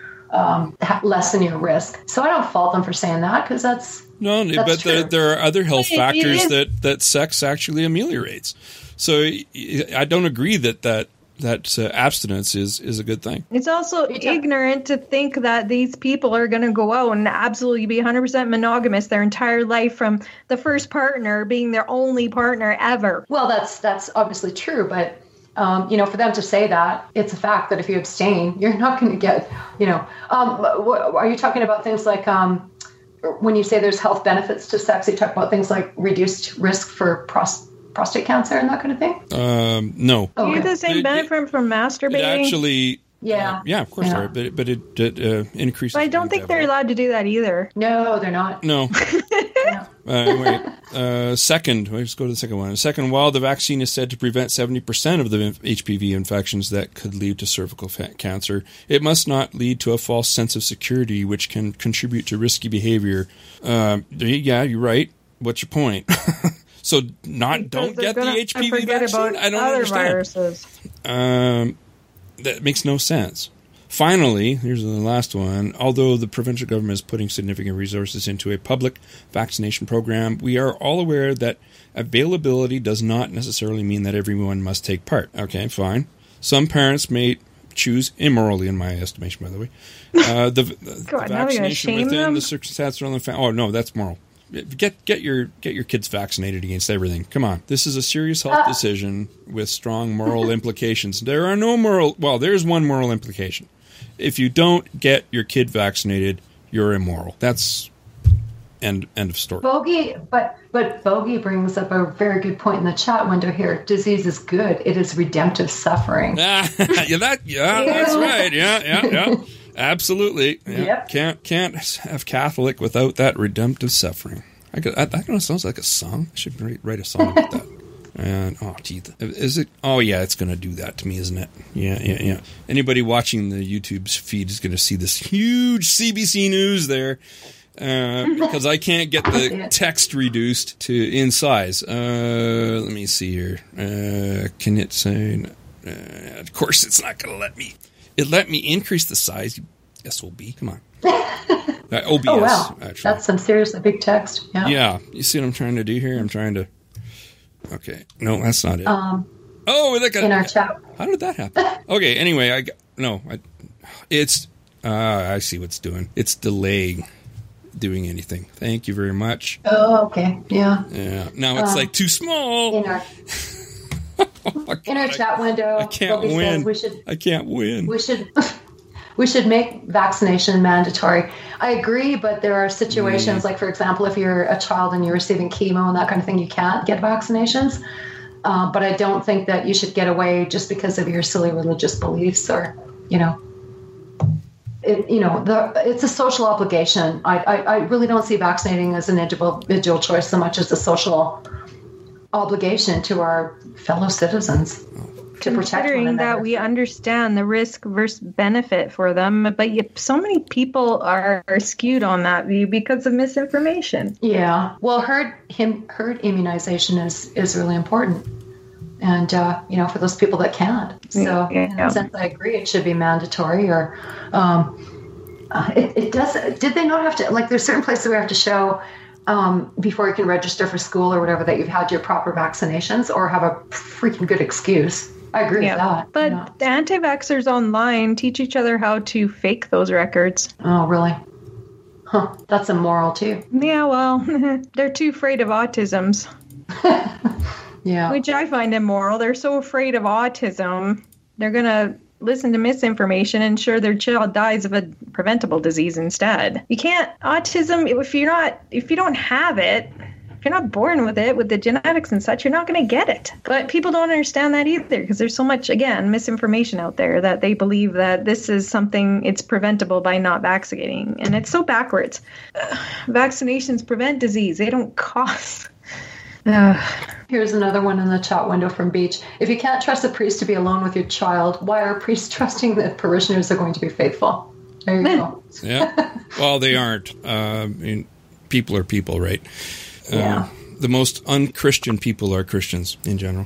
um, ha- lessen your risk. So I don't fault them for saying that because that's No, That's but there, true. there are other health But it- it factors is- that, that sex actually ameliorates. So y- y- I don't agree that that, that uh, abstinence is, is a good thing. It's also You're talking- ignorant to think that these people are going to go out and absolutely be one hundred percent monogamous their entire life from the first partner being their only partner ever. well, that's that's obviously true, but. Um, you know, for them to say that, it's a fact that if you abstain, you're not going to get, you know, um, what, are you talking about things like um, when you say there's health benefits to sex, you talk about things like reduced risk for pros- prostate cancer and that kind of thing? Um, no. Do you Okay. get the same It- benefit from It masturbating? actually, Yeah. uh, yeah, of course, Yeah. there are, but, but it, it uh, increases. But I don't think they're longevity. allowed to do that either. No, they're not. No. No. Uh, wait. Uh, second, let's go to the second one. Second, while the vaccine is said to prevent seventy percent of the H P V infections that could lead to cervical fa- cancer, it must not lead to a false sense of security, which can contribute to risky behavior. Um, yeah, you're right. What's your point? So not Because don't they're get the gonna H P V forget vaccine? about I don't other understand. viruses. Um, that makes no sense. Finally, here's the last one. Although the provincial government is putting significant resources into a public vaccination program, we are all aware that availability does not necessarily mean that everyone must take part. Okay, fine. Some parents may choose immorally, in my estimation, by the way, uh, the, the, God, the now they're gonna vaccination shame within them? the circumstances around the family. Oh no, that's moral. Get get your get your kids vaccinated against everything. Come on, this is a serious health Uh. decision with strong moral implications. There are no moral. Well, there's one moral implication. If you don't get your kid vaccinated, you're immoral. That's end end of story. Bogey, but but Bogey brings up a very good point in the chat window here. Disease is good. It is redemptive suffering. Ah, yeah, that yeah, that's right. Yeah, yeah, yeah. Absolutely. Yeah. Yep. Can't can't have Catholic without that redemptive suffering. I got that kind of sounds like a song. I should write, write a song about that. And oh, gee, is it? Oh, yeah, it's going to do that to me, isn't it? Yeah, yeah, yeah. Anybody watching the YouTube's feed is going to see this huge C B C News there uh, because I can't get the text reduced to in size. Uh, let me see here. Uh, can it say? Uh, of course, it's not going to let me. It let me increase the size. You S O B, come on. Uh, O B S, Oh wow, actually. that's some seriously big text. Yeah. Yeah, you see what I'm trying to do here? I'm trying to. Okay, no, that's not it. Um, oh, look at in our chat. How did that happen? Okay, anyway, I got- no, I, it's uh, I see what's doing. It's delaying doing anything. Thank you very much. Oh, okay. Yeah. Yeah, now it's Um, like too small. In our Oh my in our God, chat window, I can't Bogey win. says we should I can't win. we should we should make vaccination mandatory. I agree, but there are situations mm. like, for example, if you're a child and you're receiving chemo and that kind of thing, you can't get vaccinations. Uh, but I don't think that you should get away just because of your silly religious beliefs or, you know, it, you know, the, it's a social obligation. I, I, I really don't see vaccinating as an individual choice so much as a social obligation to our fellow citizens to protect Considering one another. That we understand the risk versus benefit for them, but yet so many people are, are skewed on that view because of misinformation. Yeah, well, herd him herd immunization is is really important, and uh, you know, for those people that can't. So yeah. in that sense, I agree it should be mandatory. Or um, uh, it, it does. Did they not have to? Like, there's certain places where we have to show. Um, before you can register for school or whatever, that you've had your proper vaccinations or have a freaking good excuse. I agree yeah, with that. But you know. The anti-vaxxers online teach each other how to fake those records. Oh, really? Huh. That's immoral, too. Yeah, well, they're too afraid of autisms. Yeah. Which I find immoral. They're so afraid of autism, they're going to listen to misinformation and ensure their child dies of a preventable disease instead. You can't, autism, if you're not, if you don't have it, if you're not born with it, with the genetics and such, you're not going to get it. But people don't understand that either because there's so much, again, misinformation out there that they believe that this is something, it's preventable by not vaccinating. And it's so backwards. Uh, vaccinations prevent disease. They don't cause. Uh. Here's another one in the chat window from Beach. If you can't trust a priest to be alone with your child, why are priests trusting that parishioners are going to be faithful? There you go. Yeah. Well, they aren't. Uh, I mean, people are people, right? Uh, yeah. The most unchristian people are Christians in general.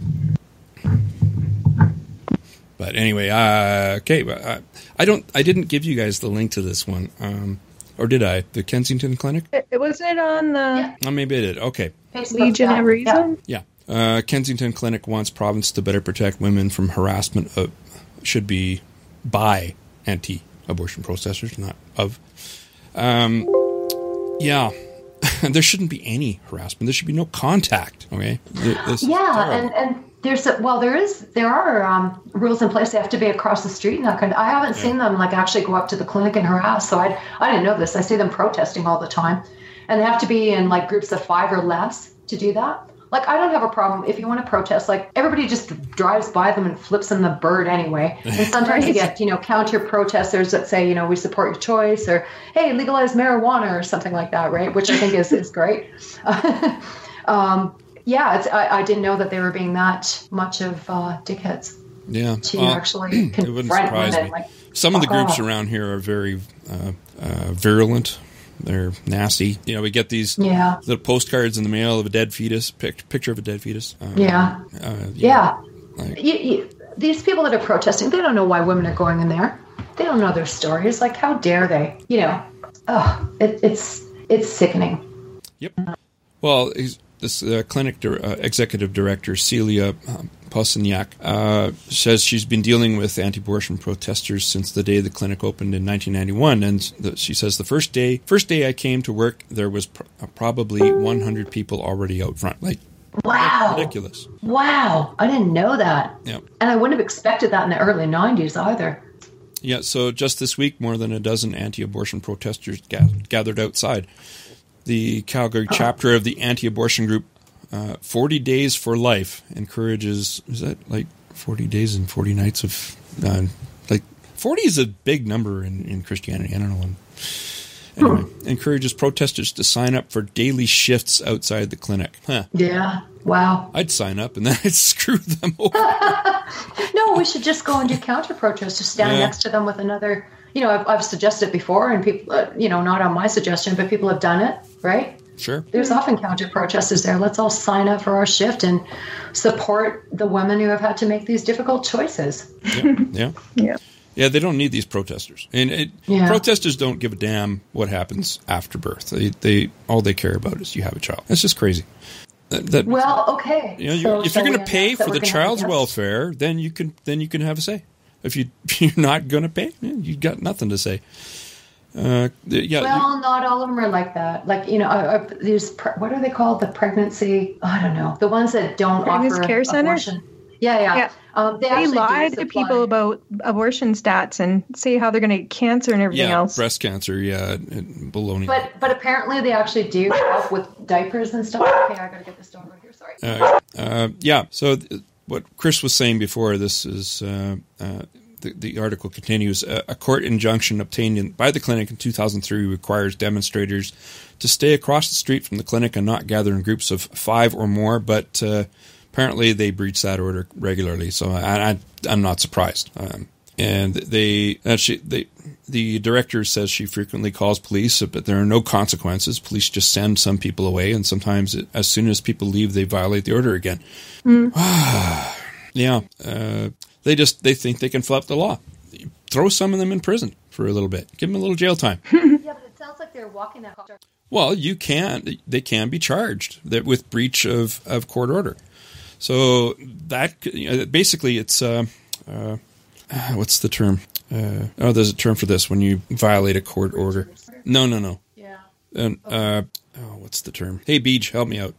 But anyway, uh, okay. I, I don't. I didn't give you guys the link to this one, um, or did I? The Kensington Clinic. It, wasn't it on the? Yeah. Oh, maybe I did. Okay. Legion of Reason? Yeah. Uh, Kensington Clinic wants province to better protect women from harassment of, should be by anti-abortion protesters, not of. Um, yeah. There shouldn't be any harassment. There should be no contact. Okay. This yeah. And, and there's, a, well, there is, there are um, rules in place. They have to be across the street and that kind of, I haven't yeah. seen them like actually go up to the clinic and harass. So I, I didn't know this. I see them protesting all the time. And they have to be in like groups of five or less to do that. Like, I don't have a problem if you want to protest. Like, everybody just drives by them and flips them the bird anyway. And sometimes you get, you know, counter protesters that say, you know, we support your choice, or hey, legalize marijuana or something like that, right? Which I think is is great. um, yeah, it's, I, I didn't know that they were being that much of uh, dickheads. Yeah, to well, actually confront it wouldn't surprise women. me. Like, some of the groups off. around here are very uh, uh, virulent. They're nasty. You know, we get these yeah. little postcards in the mail of a dead fetus, pic- picture of a dead fetus. Um, yeah. Uh, yeah. Know, like, you, you, these people that are protesting, they don't know why women are going in there. They don't know their stories. Like, how dare they? You know, oh, it, it's it's sickening. Yep. Well, this uh, clinic di- uh, executive director, Celia um, Posniak, uh, says she's been dealing with anti-abortion protesters since the day the clinic opened in nineteen ninety-one. And the, she says the first day, first day I came to work, there was pr- probably one hundred people already out front. Like, wow, ridiculous. Wow, I didn't know that. Yeah, and I wouldn't have expected that in the early nineties either. Yeah. So just this week, more than a dozen anti-abortion protesters ga- gathered outside the Calgary chapter of the anti-abortion group. Uh, forty Days for Life encourages, is that like forty days and forty nights of, uh, like, forty is a big number in, in Christianity. I don't know. Anyway, hmm. encourages protesters to sign up for daily shifts outside the clinic. Huh. Yeah. Wow. I'd sign up and then I'd screw them over. No, we should just go and do counter protests, just stand yeah. next to them with another, you know, I've, I've suggested it before, and people, uh, you know, not on my suggestion, but people have done it, right? Sure. There's often counter protesters there. Let's all sign up for our shift and support the women who have had to make these difficult choices. Yeah. Yeah. yeah. Yeah, they don't need these protesters. And it, yeah. protesters don't give a damn what happens after birth. They, they all they care about is you have a child. That's just crazy. That, that, well, okay. You know, so, if so you're going to pay for the child's welfare, then you can then you can have a say. If you you're not going to pay, you got nothing to say. Uh, yeah. Well, you, not all of them are like that. Like, you know, uh, these, what are they called? The pregnancy, I don't know. The ones that don't Pregnancy offer care center? abortion. Yeah, yeah. Yeah. Um, they They actually lie do to supply- people about abortion stats and say how they're going to get cancer and everything Yeah, else. breast cancer, yeah, and baloney. But but apparently they actually do help with diapers and stuff. Okay, I gotta get this dog right here. Sorry. Uh, uh, yeah, so th- what Chris was saying before, this is, uh, uh, the, the article continues, uh, a court injunction obtained in, by the clinic in two thousand three requires demonstrators to stay across the street from the clinic and not gather in groups of five or more, but uh, apparently they breach that order regularly, so I, I, I'm not surprised. Um, and they actually, they, the director says she frequently calls police, but there are no consequences. Police just send some people away, and sometimes it, as soon as people leave, they violate the order again. Mm. yeah, uh, they just they think they can flip the law. Throw some of them in prison for a little bit. Give them a little jail time. Yeah, but it sounds like they're walking that. Well, you can. They can be charged with breach of, of court order. So that you know, basically it's uh, uh, what's the term? Uh, oh, there's a term for this when you violate a court order. No, no, no. Yeah. And uh, oh, what's the term? Hey, Beach, help me out.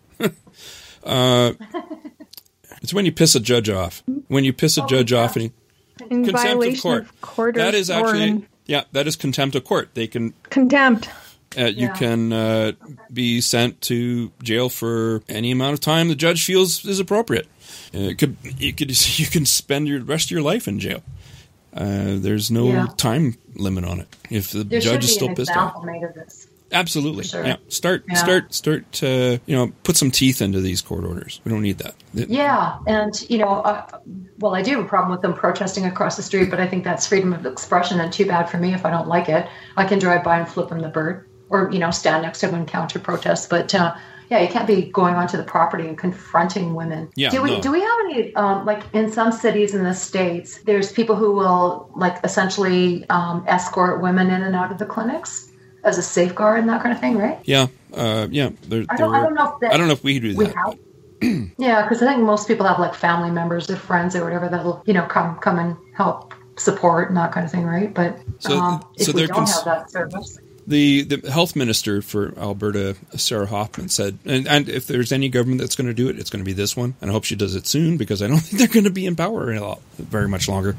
uh, it's when you piss a judge off. When you piss a judge off and he, In contempt violation of court. Of court that is actually in yeah, that is contempt of court. They can contempt. Uh, you Yeah. can uh, be sent to jail for any amount of time the judge feels is appropriate. Uh, it could you could you can spend your rest of your life in jail. Uh, there's no Yeah. time limit on it if the There judge should is be still an pissed example off. made of this. Absolutely, For sure. yeah. Start, Yeah. start, start. Uh, you know, put some teeth into these court orders. We don't need that. It- Yeah, and you know, uh, well, I do have a problem with them protesting across the street, but I think that's freedom of expression, and too bad for me if I don't like it. I can drive by and flip them the bird, or you know, stand next to them and counter protest. But uh, yeah, you can't be going onto the property and confronting women. Yeah, do we no. do we have any um, like in some cities in the States? There's people who will like essentially um, escort women in and out of the clinics as a safeguard and that kind of thing, right? Yeah, uh, yeah. There, I don't, there- I don't know if that I don't know if we do we that. have. but- Yeah, because I think most people have like family members or friends or whatever that'll you know come come and help support and that kind of thing, right? But So- um, if so we they're don't cons- have that service, The the health minister for Alberta, Sarah Hoffman, said, and, and if there's any government that's going to do it, it's going to be this one. And I hope she does it soon because I don't think they're going to be in power a lot, very much longer.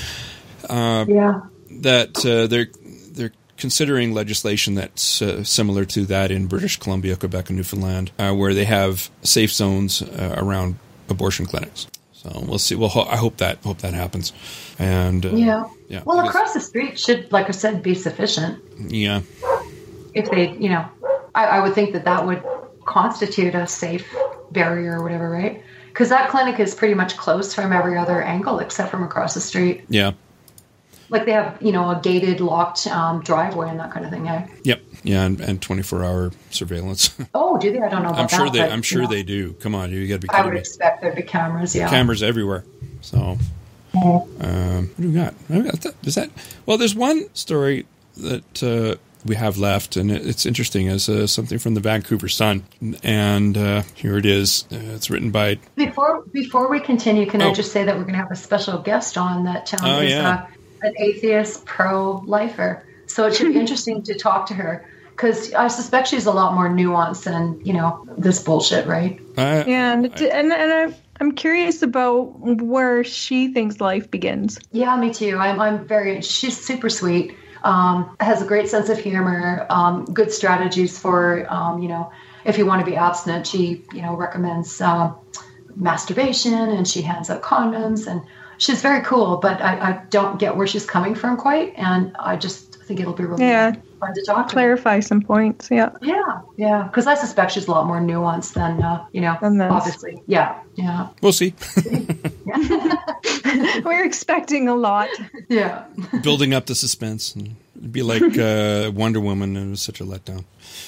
yeah, That uh, they're they're considering legislation that's uh, similar to that in British Columbia, Quebec, and Newfoundland, uh, where they have safe zones uh, around abortion clinics. So we'll see. Well, ho- I hope that hope that happens. And uh, yeah, yeah. Well, because- across the street should, like I said, be sufficient. yeah. If they, you know, I, I would think that that would constitute a safe barrier or whatever, right? Because that clinic is pretty much closed from every other angle except from across the street. Yeah. Like they have, you know, a gated, locked um, driveway and that kind of thing. Eh? Yep. Yeah, and, and twenty-four hour surveillance. Oh, do they? I don't know about I'm sure that. they. but, I'm you sure know, they do. Come on, you got to be I kidding would me. expect there'd be cameras. Yeah. Cameras everywhere. So, um, what do we got? I got that. Is that? Well, there's one story that uh, we have left, and it, it's interesting as uh, something from the Vancouver Sun, and uh, here it is. Uh, it's written by. Before before we continue, can Oh. I just say that we're going to have a special guest on that um, Oh, is yeah. uh, an atheist pro-lifer. So it should be interesting to talk to her because I suspect she's a lot more nuanced than you know this bullshit, right? Uh, Yeah, and, and, and I'm, I'm curious about where she thinks life begins. Yeah, me too. I'm I'm very. She's super sweet. Um, has a great sense of humor. Um, good strategies for um, you know if you want to be abstinent. She you know recommends um, masturbation and she hands out condoms and she's very cool. But I, I don't get where she's coming from quite, and I just think it'll be really Yeah. fun to talk to. her. Clarify some points. Yeah. Yeah, yeah. Because I suspect she's a lot more nuanced than uh, you know. Than this. Obviously, yeah, yeah, We'll see. We're expecting a lot. yeah. Building up the suspense. And it'd be like uh, Wonder Woman, and it was such a letdown.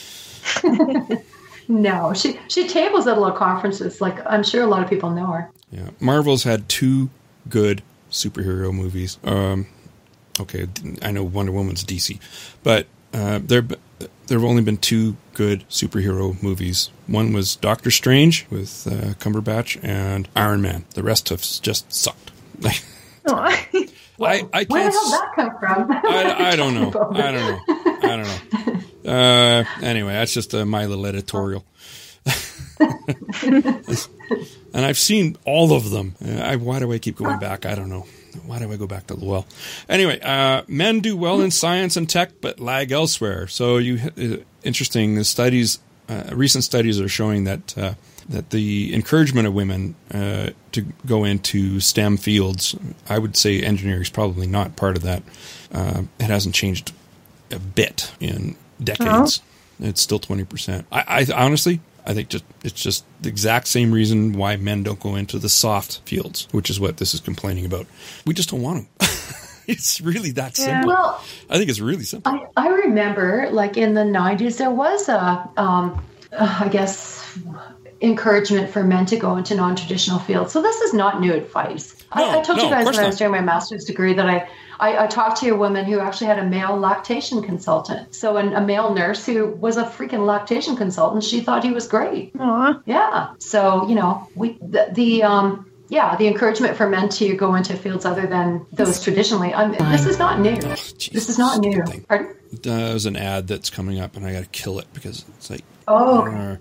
No, she she tables at a lot of conferences. Like I'm sure a lot of people know her. Yeah, Marvel's had two good superhero movies. Um, okay, I know Wonder Woman's D C, but uh, there there have only been two good superhero movies. One was Doctor Strange with uh, Cumberbatch and Iron Man. The rest have just sucked. I I Where can't. the hell s- that come from? I, I don't know. I don't know. I don't know. Uh, anyway, that's just uh, my little editorial. And I've seen all of them. I, why do I keep going back? I don't know. Why do I go back to the well? Anyway, uh, men do well in science and tech, but lag elsewhere. So you, uh, interesting. The studies, uh, recent studies are showing that uh, that the encouragement of women uh, to go into STEM fields, I would say engineering is probably not part of that. Uh, it hasn't changed a bit in decades. Oh. It's still twenty percent. I, I honestly. I think just it's just the exact same reason why men don't go into the soft fields, which is what this is complaining about. We just don't want them. It's really that simple. Yeah. Well, I think it's really simple. I, I remember, like in the nineties, there was a, um, uh, I guess, encouragement for men to go into non-traditional fields. So this is not new advice. No, I, I told no, you guys when not. I was doing my master's degree that I, I, I talked to a woman who actually had a male lactation consultant. So an, a male nurse who was a freaking lactation consultant. She thought he was great. Aww. Yeah. So, you know, we the, the um yeah, the encouragement for men to go into fields other than those traditionally. I mean, this is not new. Oh, geez, this is not new. Pardon? Uh, there's an ad that's coming up, and I got to kill it because it's like, oh, uh,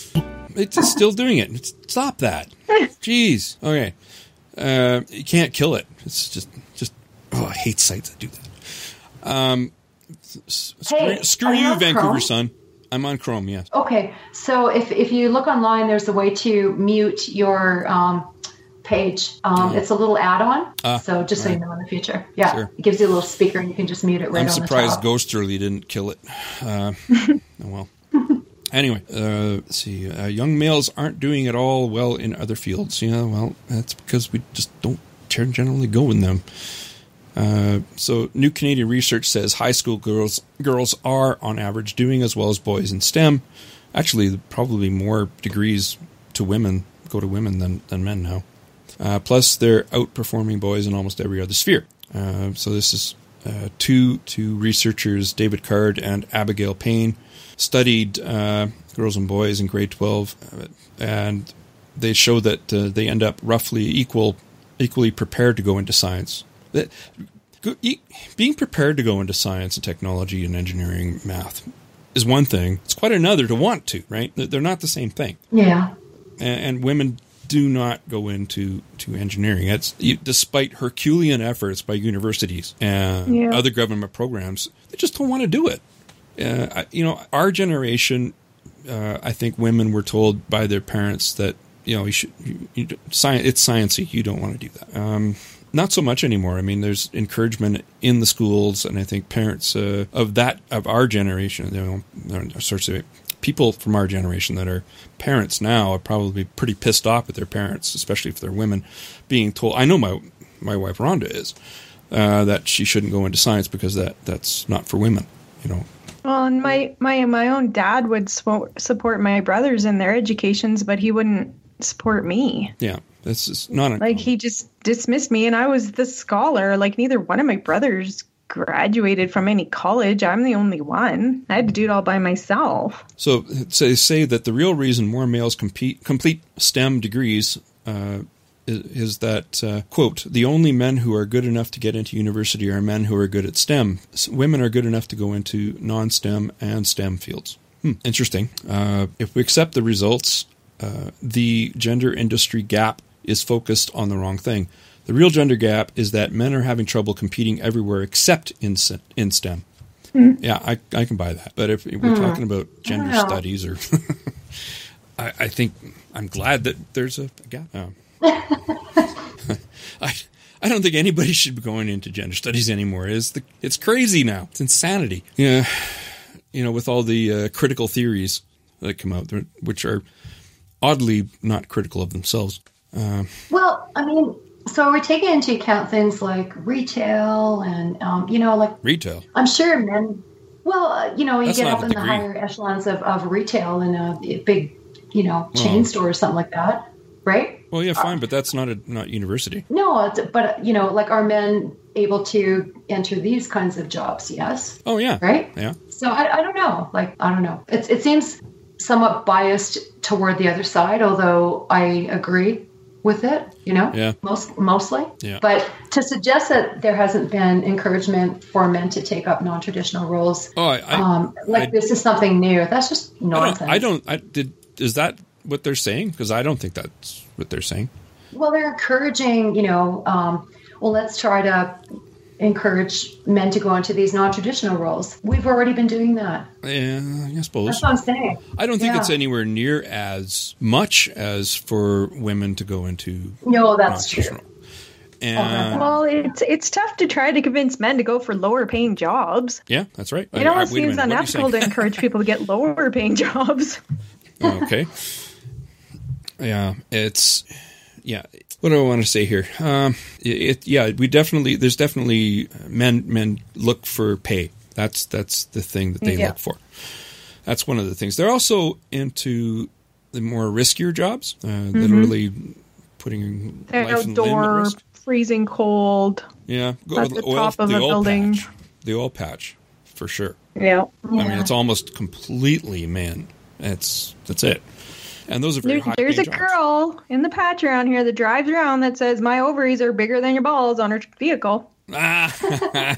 it's still doing it. Stop that. Jeez. Okay. Uh, you can't kill it. It's just, just. Oh, I hate sites that do that. Um, screw, hey, screw you, Vancouver Chrome? Sun. I'm on Chrome, yes. Okay, so if if you look online, there's a way to mute your um, page. Um, oh. It's a little add-on, uh, so just so right. you know in the future. Yeah, sure. It gives you a little speaker, and you can just mute it right I'm on the top. I'm surprised Ghosterly didn't kill it. Uh, oh, well. Anyway, uh, let's see. Uh, young males aren't doing it all well in other fields. Yeah, well, that's because we just don't generally go in them. Uh, so new Canadian research says high school girls girls are, on average, doing as well as boys in STEM. Actually, probably more degrees to women go to women than, than men now. Uh, plus, they're outperforming boys in almost every other sphere. Uh, so this is uh, two, two researchers, David Card and Abigail Payne, studied uh, girls and boys in grade twelve, uh, and they show that uh, they end up roughly equal, equally prepared to go into science. That being prepared to go into science and technology and engineering, math is one thing. It's quite another to want to, right? They're not the same thing. Yeah. And, and women do not go into to engineering. It's despite Herculean efforts by universities and yeah. other government programs, they just don't want to do it. Uh, you know, our generation, uh, I think women were told by their parents that you know you should you, you, science it's sciencey. You don't want to do that. Um, Not so much anymore. I mean, there's encouragement in the schools, and I think parents uh, of that of our generation, you know, sorts of people from our generation that are parents now are probably pretty pissed off with their parents, especially if they're women, being told. I know my my wife Rhonda is uh, that she shouldn't go into science because that that's not for women. You know. Well, and my my my own dad would support my brothers in their educations, but he wouldn't support me. Yeah. This is not uncommon. Like he just dismissed me, and I was the scholar. Like neither one of my brothers graduated from any college. I'm the only one. I had to do it all by myself. So they say that the real reason more males compete, complete STEM degrees uh, is, is that, uh, quote, the only men who are good enough to get into university are men who are good at STEM. Women are good enough to go into non-STEM and STEM fields. Hmm, interesting. Uh, if we accept the results, uh, the gender industry gap is focused on the wrong thing. The real gender gap is that men are having trouble competing everywhere except in in STEM. Mm. Yeah, I, I can buy that. But if we're mm. talking about gender studies, or I, I think I'm glad that there's a, a gap. Um, I I don't think anybody should be going into gender studies anymore. It's the it's crazy now. It's insanity. Yeah, you know, with all the uh, critical theories that come out, which are oddly not critical of themselves. Uh, well, I mean, so are we taking into account things like retail and, um, you know, like... Retail? I'm sure men... Well, uh, you know, you That's get up in degree. the higher echelons of, of retail in a, a big, you know, chain well, store or something like that, right? Well, yeah, fine, uh, but that's not a not university. No, it's, but, you know, like, are men able to enter these kinds of jobs? Yes. Oh, yeah. Right? Yeah. So I, I don't know. Like, I don't know. It's, it seems somewhat biased toward the other side, although I agree with it, you know, yeah. most mostly. Yeah. But to suggest that there hasn't been encouragement for men to take up non-traditional roles, oh, I, um, like I, this is something new, that's just nonsense. I don't. I, don't I did. is that what they're saying? Because I don't think that's what they're saying. Well, they're encouraging, you know, um, well, let's try to encourage men to go into these non-traditional roles. We've already been doing that. Yeah, I suppose. That's what I'm saying. I don't think yeah. it's anywhere near as much as for women to go into. No, that's true. And, well, it's it's tough to try to convince men to go for lower paying jobs. Yeah, that's right. It I, almost I, wait a seems minute, unethical to encourage people to get lower paying jobs. Okay. Yeah, it's yeah. What do I want to say here? Um, it, it yeah, we definitely there's definitely men men look for pay. That's that's the thing that they yeah. look for. That's one of the things. They're also into the more riskier jobs, uh, mm-hmm. literally putting They're life and outdoor, limb at risk. Freezing cold. Yeah, go at the oil, top of the a building. Patch, the oil patch, for sure. Yeah. I mean, it's almost completely men. It's that's it. And those are very There's, high there's a jobs. girl in the patch around here that drives around that says my ovaries are bigger than your balls on her vehicle. Ah.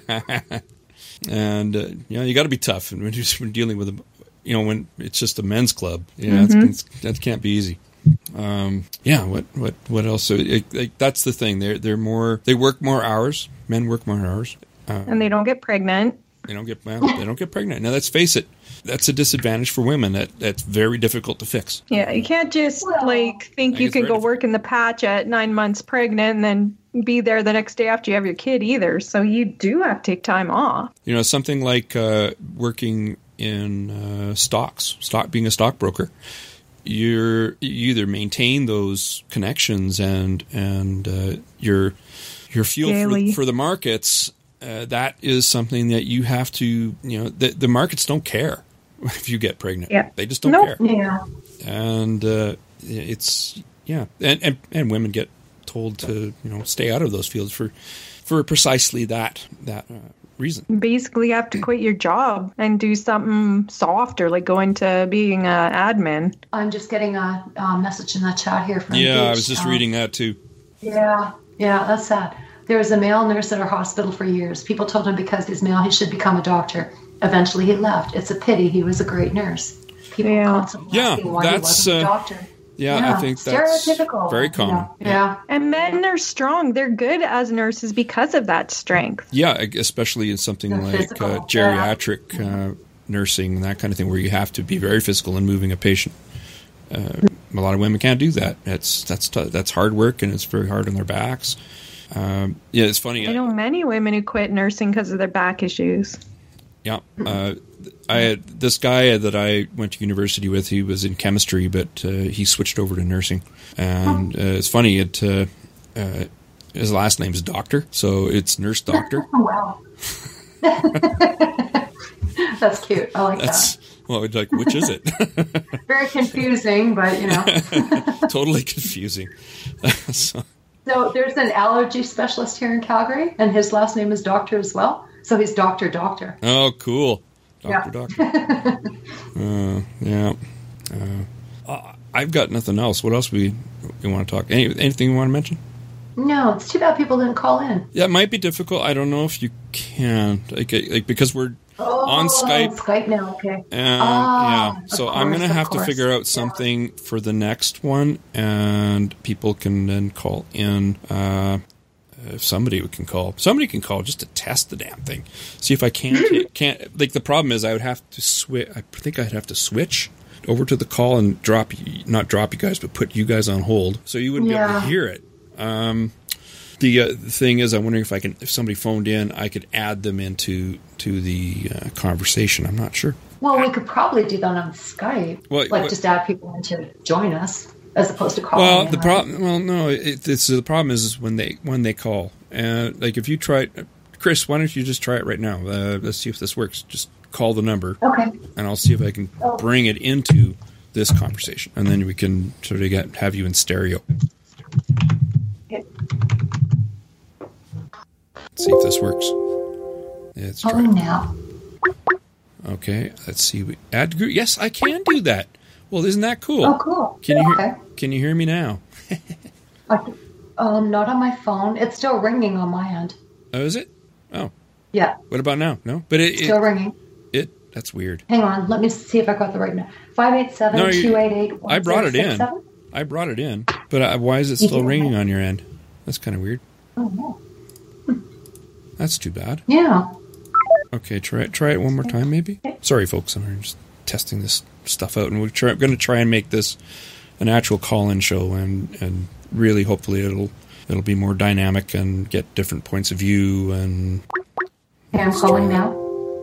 And uh, you know, you got to be tough, and when you're dealing with, a, you know, when it's just a men's club, you know, mm-hmm. that's, that can't be easy. Um, yeah. What what what else? So it, it, that's the thing. They're they're more. They work more hours. Men work more hours, uh, and they don't get pregnant. They don't get well, they don't get pregnant. Now let's face it. That's a disadvantage for women. That that's very difficult to fix. Yeah, you can't just well, like think you can go difficult. work in the patch at nine months pregnant and then be there the next day after you have your kid either. So you do have to take time off. You know, something like uh, working in uh, stocks, stock being a stockbroker. You're you either maintain those connections and and uh, your your feel for, for the markets. Uh, that is something that you have to. You know, the, the markets don't care if you get pregnant. Yeah. They just don't nope. care. Yeah, and uh, it's yeah, and, and and women get told to you know stay out of those fields for for precisely that that uh, reason. Basically, you have to quit your job and do something softer, like go into being an admin. I'm just getting a, a message in the chat here from. Yeah, H. I was just um, reading that too. Yeah, yeah, that's sad. There was a male nurse at our hospital for years. People told him because he's male, he should become a doctor. Eventually, he left. It's a pity. He was a great nurse. People yeah. constantly yeah, asking why that's, he wasn't uh, a doctor. Yeah, yeah, I think that's very common. Yeah. yeah. And men are strong. They're good as nurses because of that strength. Yeah, especially in something They're like physical. uh, geriatric uh, nursing and that kind of thing, where you have to be very physical in moving a patient. Uh, a lot of women can't do that. That's that's t- that's hard work, and it's very hard on their backs. Um, yeah, it's funny. I know many women who quit nursing because of their back issues. Yeah. Uh, I had this guy that I went to university with, he was in chemistry, but uh, he switched over to nursing. And uh, it's funny, it uh, uh, his last name is Doctor, so it's Nurse Doctor. Wow. That's cute. I like That's, that. Well, like, which is it? Very confusing, but, you know. Totally confusing. so. So there's an allergy specialist here in Calgary, and his last name is Doctor as well. So he's Doctor Doctor. Oh, cool. Doctor Yeah. Doctor. uh, yeah. Uh, I've got nothing else. What else we we want to talk? Any, anything you want to mention? No, it's too bad people didn't call in. Yeah, it might be difficult. I don't know if you can, like, like because we're oh, on Skype. Skype now, okay. And, ah, yeah, so course, I'm going to have course. to figure out something yeah. for the next one, and people can then call in. Uh, if somebody can call, somebody can call just to test the damn thing. See if I can't. can't like the problem is I would have to switch. I think I'd have to switch over to the call and drop, not drop you guys, but put you guys on hold, so you wouldn't yeah. be able to hear it. Um, the, uh, the thing is, I'm wondering if I can, if somebody phoned in, I could add them into to the uh, conversation. I'm not sure. Well, we could probably do that on Skype, well, like what, just add people in to join us, as opposed to calling. Well, in, the right? problem. Well, no, it, it's the problem is, is when they when they call, and like if you try, Chris, why don't you just try it right now? Uh, let's see if this works. Just call the number, okay, and I'll see if I can oh. bring it into this conversation, and then we can sort of get have you in stereo. Okay. Let's see if this works. Yeah, let's try oh, it. now. Okay, let's see. We add group. Yes, I can do that. Well, isn't that cool? Oh, cool. Can you okay. hear? Can you hear me now? I, um, not on my phone. It's still ringing on my end. Oh, is it? Oh, yeah. What about now? No, but it still it, ringing. It that's weird. Hang on. Let me see if I got the right. five eight seven, two eight eight, I brought it in. seven? I brought it in. But uh, why is it still ringing on your end? That's kind of weird. Oh, no. That's too bad. Yeah. Okay, try it. Try it one more time, maybe. Sorry, folks. I'm just testing this stuff out, and we're try, going to try and make this an actual call-in show, and and really, hopefully, it'll it'll be more dynamic and get different points of view. And Okay, I'm calling now.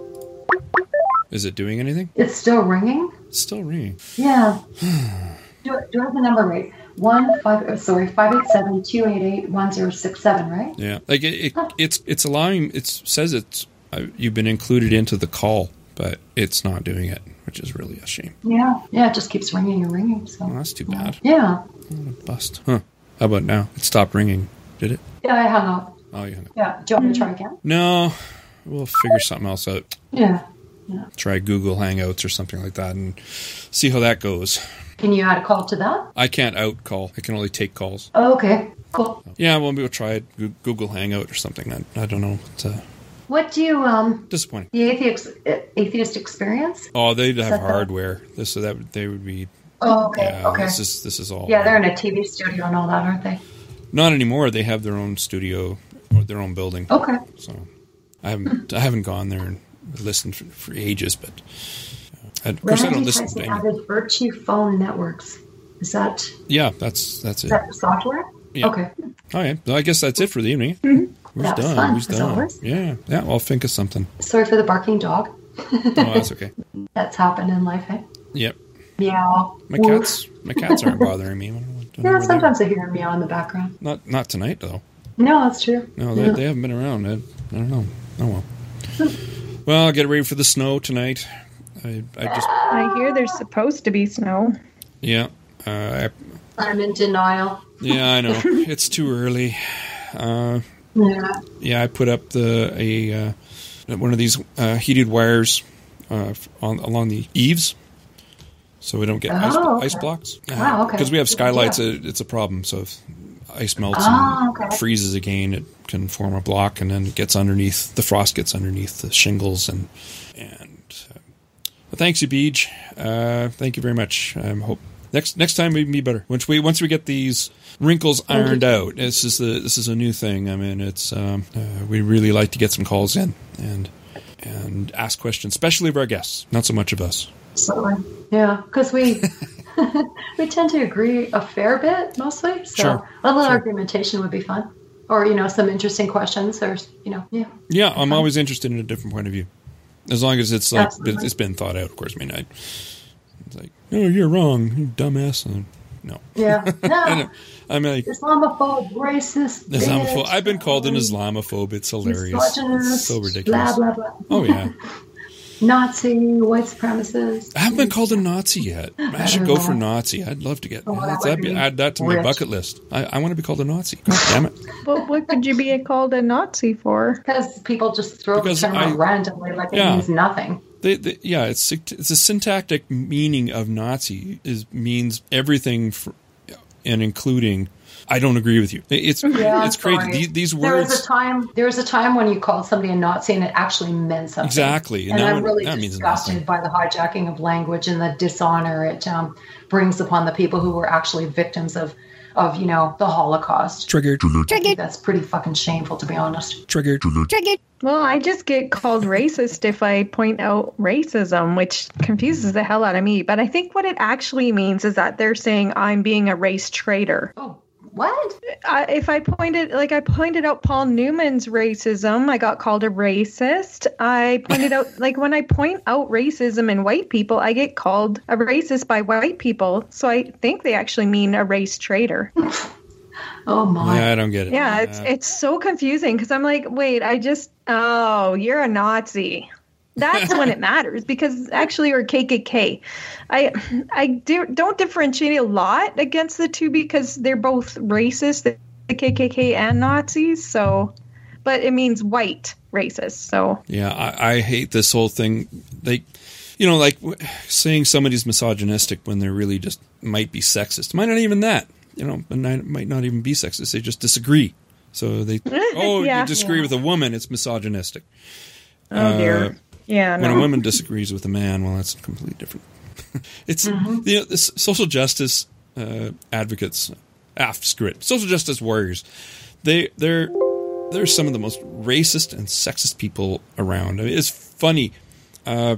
is it doing anything? It's still ringing. It's still ringing. Yeah. do, do I have the number right? One five. Oh, sorry, five eight seven two eight eight one zero six seven. Right? Yeah, like it, it huh. it's it's allowing. It says it's uh, you've been included into the call, but it's not doing it, which is really a shame. Yeah, yeah, it just keeps ringing and ringing. So oh, that's too bad. Yeah. What a bust. Huh? How about now? It stopped ringing. Did it? Yeah, I hung up. Oh, you hung up. Yeah. Do you want me to try again? No, we'll figure something else out. Yeah. Yeah. Try Google Hangouts or something like that and see how that goes. Can you add a call to that? I can't out call. I can only take calls. Oh, okay. Cool. Yeah, well, maybe we'll try it. Google Hangout or something. I, I don't know. It's, uh, what do you... um? Disappointing. The atheist, atheist experience? Oh, they'd have hardware. This, so that they would be... Oh, okay. Yeah, okay. This is, this is all... Yeah, they're in a T V studio and all that, aren't they? Not anymore. They have their own studio or their own building. Okay. So I haven't I haven't gone there and listened for, for ages, but uh, of course I don't listen to any. Virtue Phone Networks. Is that? Yeah, that's that's it. Is that the software? Yeah. Okay. All right. Well, I guess that's it for the evening. Mm-hmm. Who's that was done? fun, Who's done? Always. Yeah. Yeah. I'll think of something. Sorry for the barking dog. Oh, that's okay. That's happened in life, eh? Yep. Meow. My cats. My cats aren't bothering me. I don't, don't yeah, sometimes I hear a meow in the background. Not not tonight though. No, that's true. No, they, yeah. they haven't been around. I, I don't know. Oh well. Well, I'll get ready for the snow tonight. I I just. I hear there's supposed to be snow. Yeah. Uh, I, I'm in denial. Yeah, I know. It's too early. Uh, yeah. Yeah, I put up the a uh, one of these uh, heated wires uh, on along the eaves, so we don't get oh, ice, okay. ice blocks. Wow, okay. Because we have skylights, yeah. it, it's a problem. So if ice melts oh, and okay. freezes again, it can form a block, and then it gets underneath. The frost gets underneath the shingles, and and. Uh, well, thanks, you, Beej. Uh, thank you very much. I um, hope. Next next time we can be better. Once we once we get these wrinkles ironed out, this is the this is a new thing. I mean, it's um, uh, we really like to get some calls in and and ask questions, especially of our guests, not so much of us. Absolutely, yeah, because we we tend to agree a fair bit mostly. So sure. a little sure. argumentation would be fun, or you know, some interesting questions. Or you know, yeah. Yeah, I'm always interested in a different point of view, as long as it's like Absolutely. it's been thought out. Of course, I mean, I. It's like, oh, you're wrong, you dumbass. And no. Yeah. No. I'm like Islamophobe, racist. Islamophobe. Bitch, I've been called an Islamophobe. It's hilarious. It's so ridiculous. Blah, blah, blah. Oh, yeah. Nazi, white supremacist. I haven't been called a Nazi yet. I should go for Nazi. I'd love to get oh, that. That'd Be, add that to rich. my bucket list. I, I want to be called a Nazi. God damn it. But what could you be called a Nazi for? Because people just throw because the term I, out randomly like yeah. it means nothing. They, they, yeah, it's it's a syntactic meaning of Nazi is means everything for, and including I don't agree with you. It's yeah, it's crazy. These, these words. There was a time. There was a time when you called somebody a Nazi and it actually meant something. Exactly, and, and I'm really that disgusted by the hijacking of language and the dishonor it um, brings upon the people who were actually victims of. Of, you know, the Holocaust. Triggered. Triggered. That's pretty fucking shameful, to be honest. Triggered. Triggered. Well, I just get called racist if I point out racism, which confuses the hell out of me. But I think what it actually means is that they're saying I'm being a race traitor. Oh, what? I, if I pointed, like I pointed out Paul Newman's racism, I got called a racist. I pointed out, like when I point out racism in white people, I get called a racist by white people. So I think they actually mean a race traitor. Oh my! Yeah, I don't get it. Yeah, it's it's so confusing because I'm like, wait, I just oh, you're a Nazi. That's when it matters because actually, or K K K, I I do, don't differentiate a lot against the two because they're both racist, the K K K and Nazis. So, but it means white racist. So yeah, I, I hate this whole thing. Like, you know, like saying somebody's misogynistic when they're really just might be sexist. Might not even that. You know, might not even be sexist. They just disagree. So they oh, yeah, you disagree yeah. with a woman, it's misogynistic. Oh dear. Uh, Yeah, when no. a woman disagrees with a man, well, that's completely different. it's Mm-hmm. you know, this social justice uh, advocates, ah, screw it, social justice warriors. They they're they're some of the most racist and sexist people around. I mean, it's funny. Uh,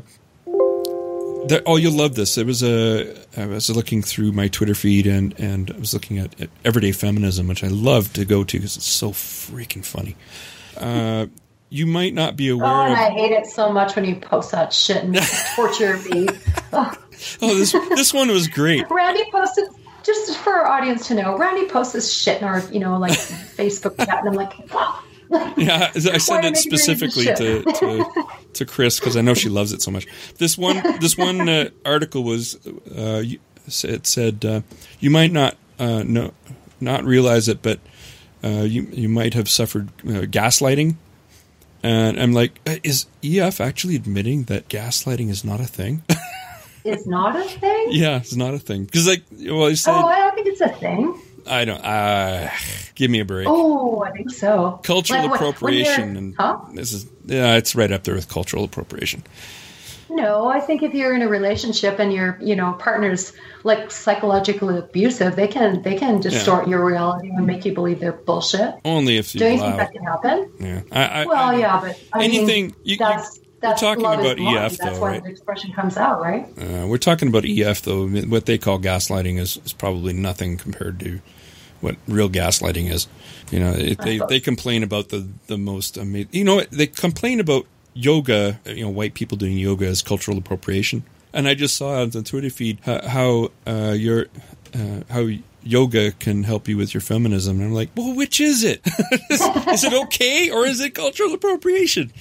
oh, you'll love this. It was a I was looking through my Twitter feed and and I was looking at, at Everyday Feminism, which I love to go to because it's so freaking funny. Uh, you might not be aware. Oh, and of, I hate it so much when you post that shit and torture me. Oh. oh, this this one was great. Randy posted, just for our audience to know, Randy posts this shit in our, you know, like Facebook chat, and I'm like, wow. Yeah, I said it specifically to, to to Chris because I know she loves it so much. This one this one uh, article was uh, it said uh, you might not uh, know not realize it, but uh, you you might have suffered uh, gaslighting. And I'm like, is E F actually admitting that gaslighting is not a thing? It's not a thing? Yeah, it's not a thing. Because, like, well, I said, oh, I don't think it's a thing. I don't. Uh, give me a break. Oh, I think so. Cultural like, appropriation, and huh? this is yeah, it's right up there with cultural appropriation. No, I think if you're in a relationship and your, you know, partner's like psychologically abusive, they can they can distort yeah. your reality and make you believe they're bullshit. Only if you do you allow think that can happen? Yeah. I, I, well, I, yeah, but I anything. Mean, you, that's you, that's we're talking about E F, that's though, why right? The expression comes out, right? Uh, we're talking about E F, though. What they call gaslighting is, is probably nothing compared to what real gaslighting is. You know, it, they they complain about the the most amazing. You know, what? They complain about yoga, you know, white people doing yoga as cultural appropriation. And I just saw on the Twitter feed how, how uh, your uh, how yoga can help you with your feminism. And I'm like, well, which is it? is, is it okay or is it cultural appropriation?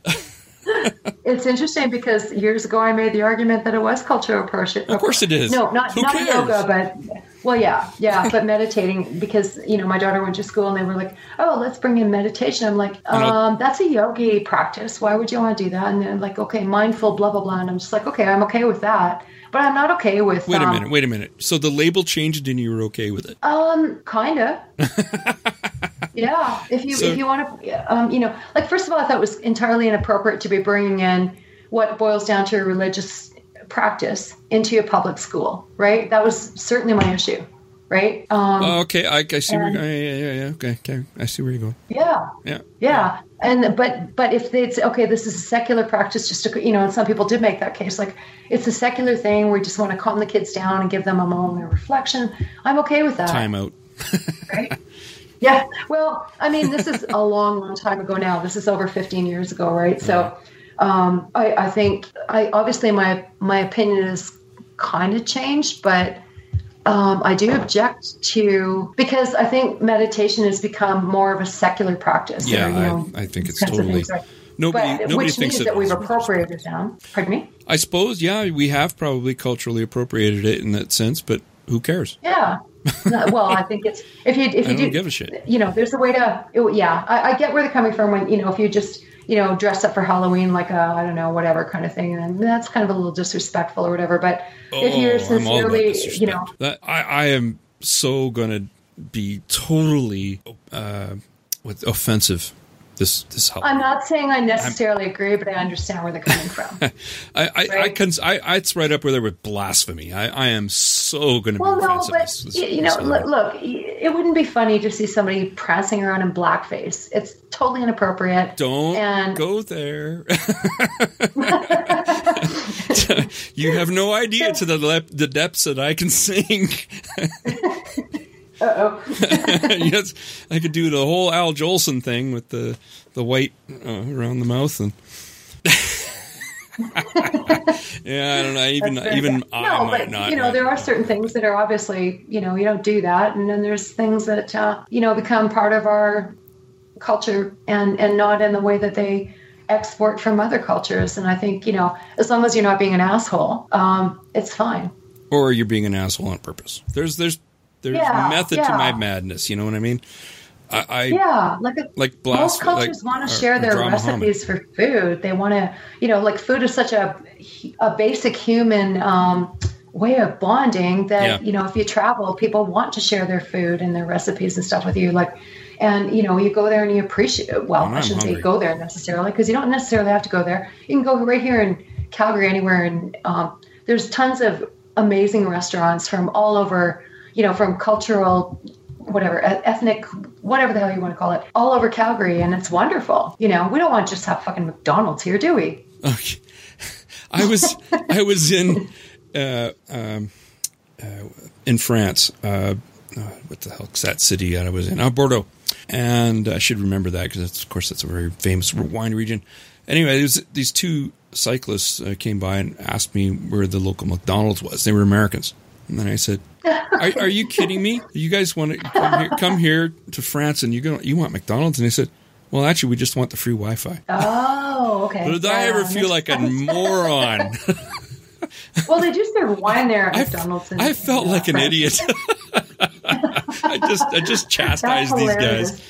It's interesting because years ago I made the argument that it was cultural appropriation. Of course it is. No, not, Who not cares? yoga, but, well, yeah, yeah, but meditating because, you know, my daughter went to school and they were like, oh, let's bring in meditation. I'm like, um, that's a yogi practice. Why would you want to do that? And they're like, okay, mindful, blah, blah, blah. And I'm just like, okay, I'm okay with that. But I'm not okay with... Wait a um, minute, wait a minute. So the label changed and you were okay with it? Um, kind of. Yeah, if you so, if you want to, um, you know, like first of all, I thought it was entirely inappropriate to be bringing in what boils down to a religious practice into a public school, right? That was certainly my issue, right? Um, oh, okay, I, I see. And, where, yeah, yeah, yeah. Okay, okay, I see where you're going. Yeah, yeah, yeah. And but but if it's okay, this is a secular practice. Just to, you know, and some people did make that case, like it's a secular thing. We just want to calm the kids down and give them a moment of reflection. I'm okay with that. Time out. Right. Yeah, well, I mean, this is a long, long time ago now. This is over fifteen years ago, right? So um, I, I think, I obviously my my opinion has kind of changed, but um, I do object to, because I think meditation has become more of a secular practice. Yeah, or, you know, I, I think it's totally... Right? Nobody, but, nobody which thinks means that we've appropriated them. Pardon me? I suppose, yeah, we have probably culturally appropriated it in that sense, but who cares? Yeah. No, well, I think it's if you if I you don't do give a shit. You know, there's a way to. It, yeah, I, I get where they're coming from. When you know, if you just you know dress up for Halloween like a I don't know whatever kind of thing, and that's kind of a little disrespectful or whatever. But oh, if you're sincerely, you know, that, I, I am so gonna be totally uh, with offensive. This, this I'm not saying I necessarily I'm, agree, but I understand where they're coming from. I, I, right? I, can, I, I, it's right up there with blasphemy. I, I am so going to be well, offensive. No, but this, this, you know, look, look, it wouldn't be funny to see somebody prancing around in blackface. It's totally inappropriate. Don't and, go there. You have no idea to the le- the depths that I can sing. Uh-oh. Yes, I could do the whole Al Jolson thing with the the white uh, around the mouth and yeah, I don't know. Even even no, I might but, not. You know, right? there are certain things that are obviously, you know, you don't do that, and then there's things that uh, you know become part of our culture and and not in the way that they export from other cultures. And I think, you know, as long as you're not being an asshole, um, it's fine. Or you're being an asshole on purpose. There's there's There's yeah, method yeah. to my madness. You know what I mean? I, I yeah, like a, like blas- most cultures like, want to share their recipes Muhammad. for food. They want to, you know, like food is such a a basic human um, way of bonding that yeah. you know, if you travel, people want to share their food and their recipes and stuff with you. Like, and you know, you go there and you appreciate. Well, well I shouldn't hungry. say go there necessarily because you don't necessarily have to go there. You can go right here in Calgary, anywhere in um, there's tons of amazing restaurants from all over, you know, from cultural, whatever, ethnic, whatever the hell you want to call it, all over Calgary. And it's wonderful. You know, we don't want to just have fucking McDonald's here, do we? Okay. I was, I was in, uh, um, uh, in France, uh, uh, what the hell's that city I was in? Oh, Bordeaux. And I should remember that because, of course, that's a very famous wine region. Anyway, there was, these two cyclists uh, came by and asked me where the local McDonald's was. They were Americans. And then I said, are, are you kidding me? You guys want to come here, come here to France and you go, you want McDonald's? And they said, well, actually, we just want the free Wi-Fi. Oh, okay. Did I ever feel like a moron? Well, they do serve wine there at I, McDonald's. I felt like an idiot. I just I just chastised these guys.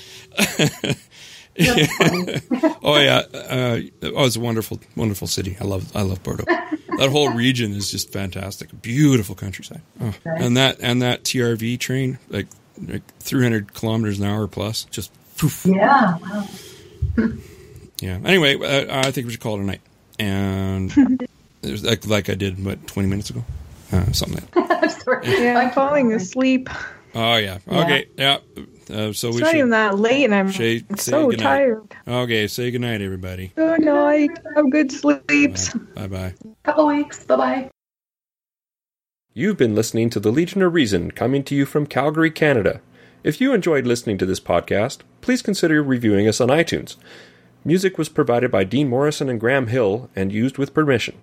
Oh yeah, uh, oh, it's a wonderful, wonderful city. I love I love Bordeaux. That whole region is just fantastic. Beautiful countryside. Oh. Nice. And that and that T R V train, like, like three hundred kilometers an hour plus, just poof. Yeah. Wow. Yeah. Anyway, uh, I think we should call it a night. And it was like, like I did, what, twenty minutes ago? Uh, something like that. I'm sorry. Yeah, I'm falling asleep. Oh, yeah. Okay. Yeah. Uh, so it's we not should, even that late, and I'm, say, I'm say so goodnight. tired. Okay. Say goodnight, everybody. Good night. Have good sleeps. Bye bye. Couple weeks. Bye bye. You've been listening to The Legion of Reason, coming to you from Calgary, Canada. If you enjoyed listening to this podcast, please consider reviewing us on iTunes. Music was provided by Dean Morrison and Graham Hill and used with permission.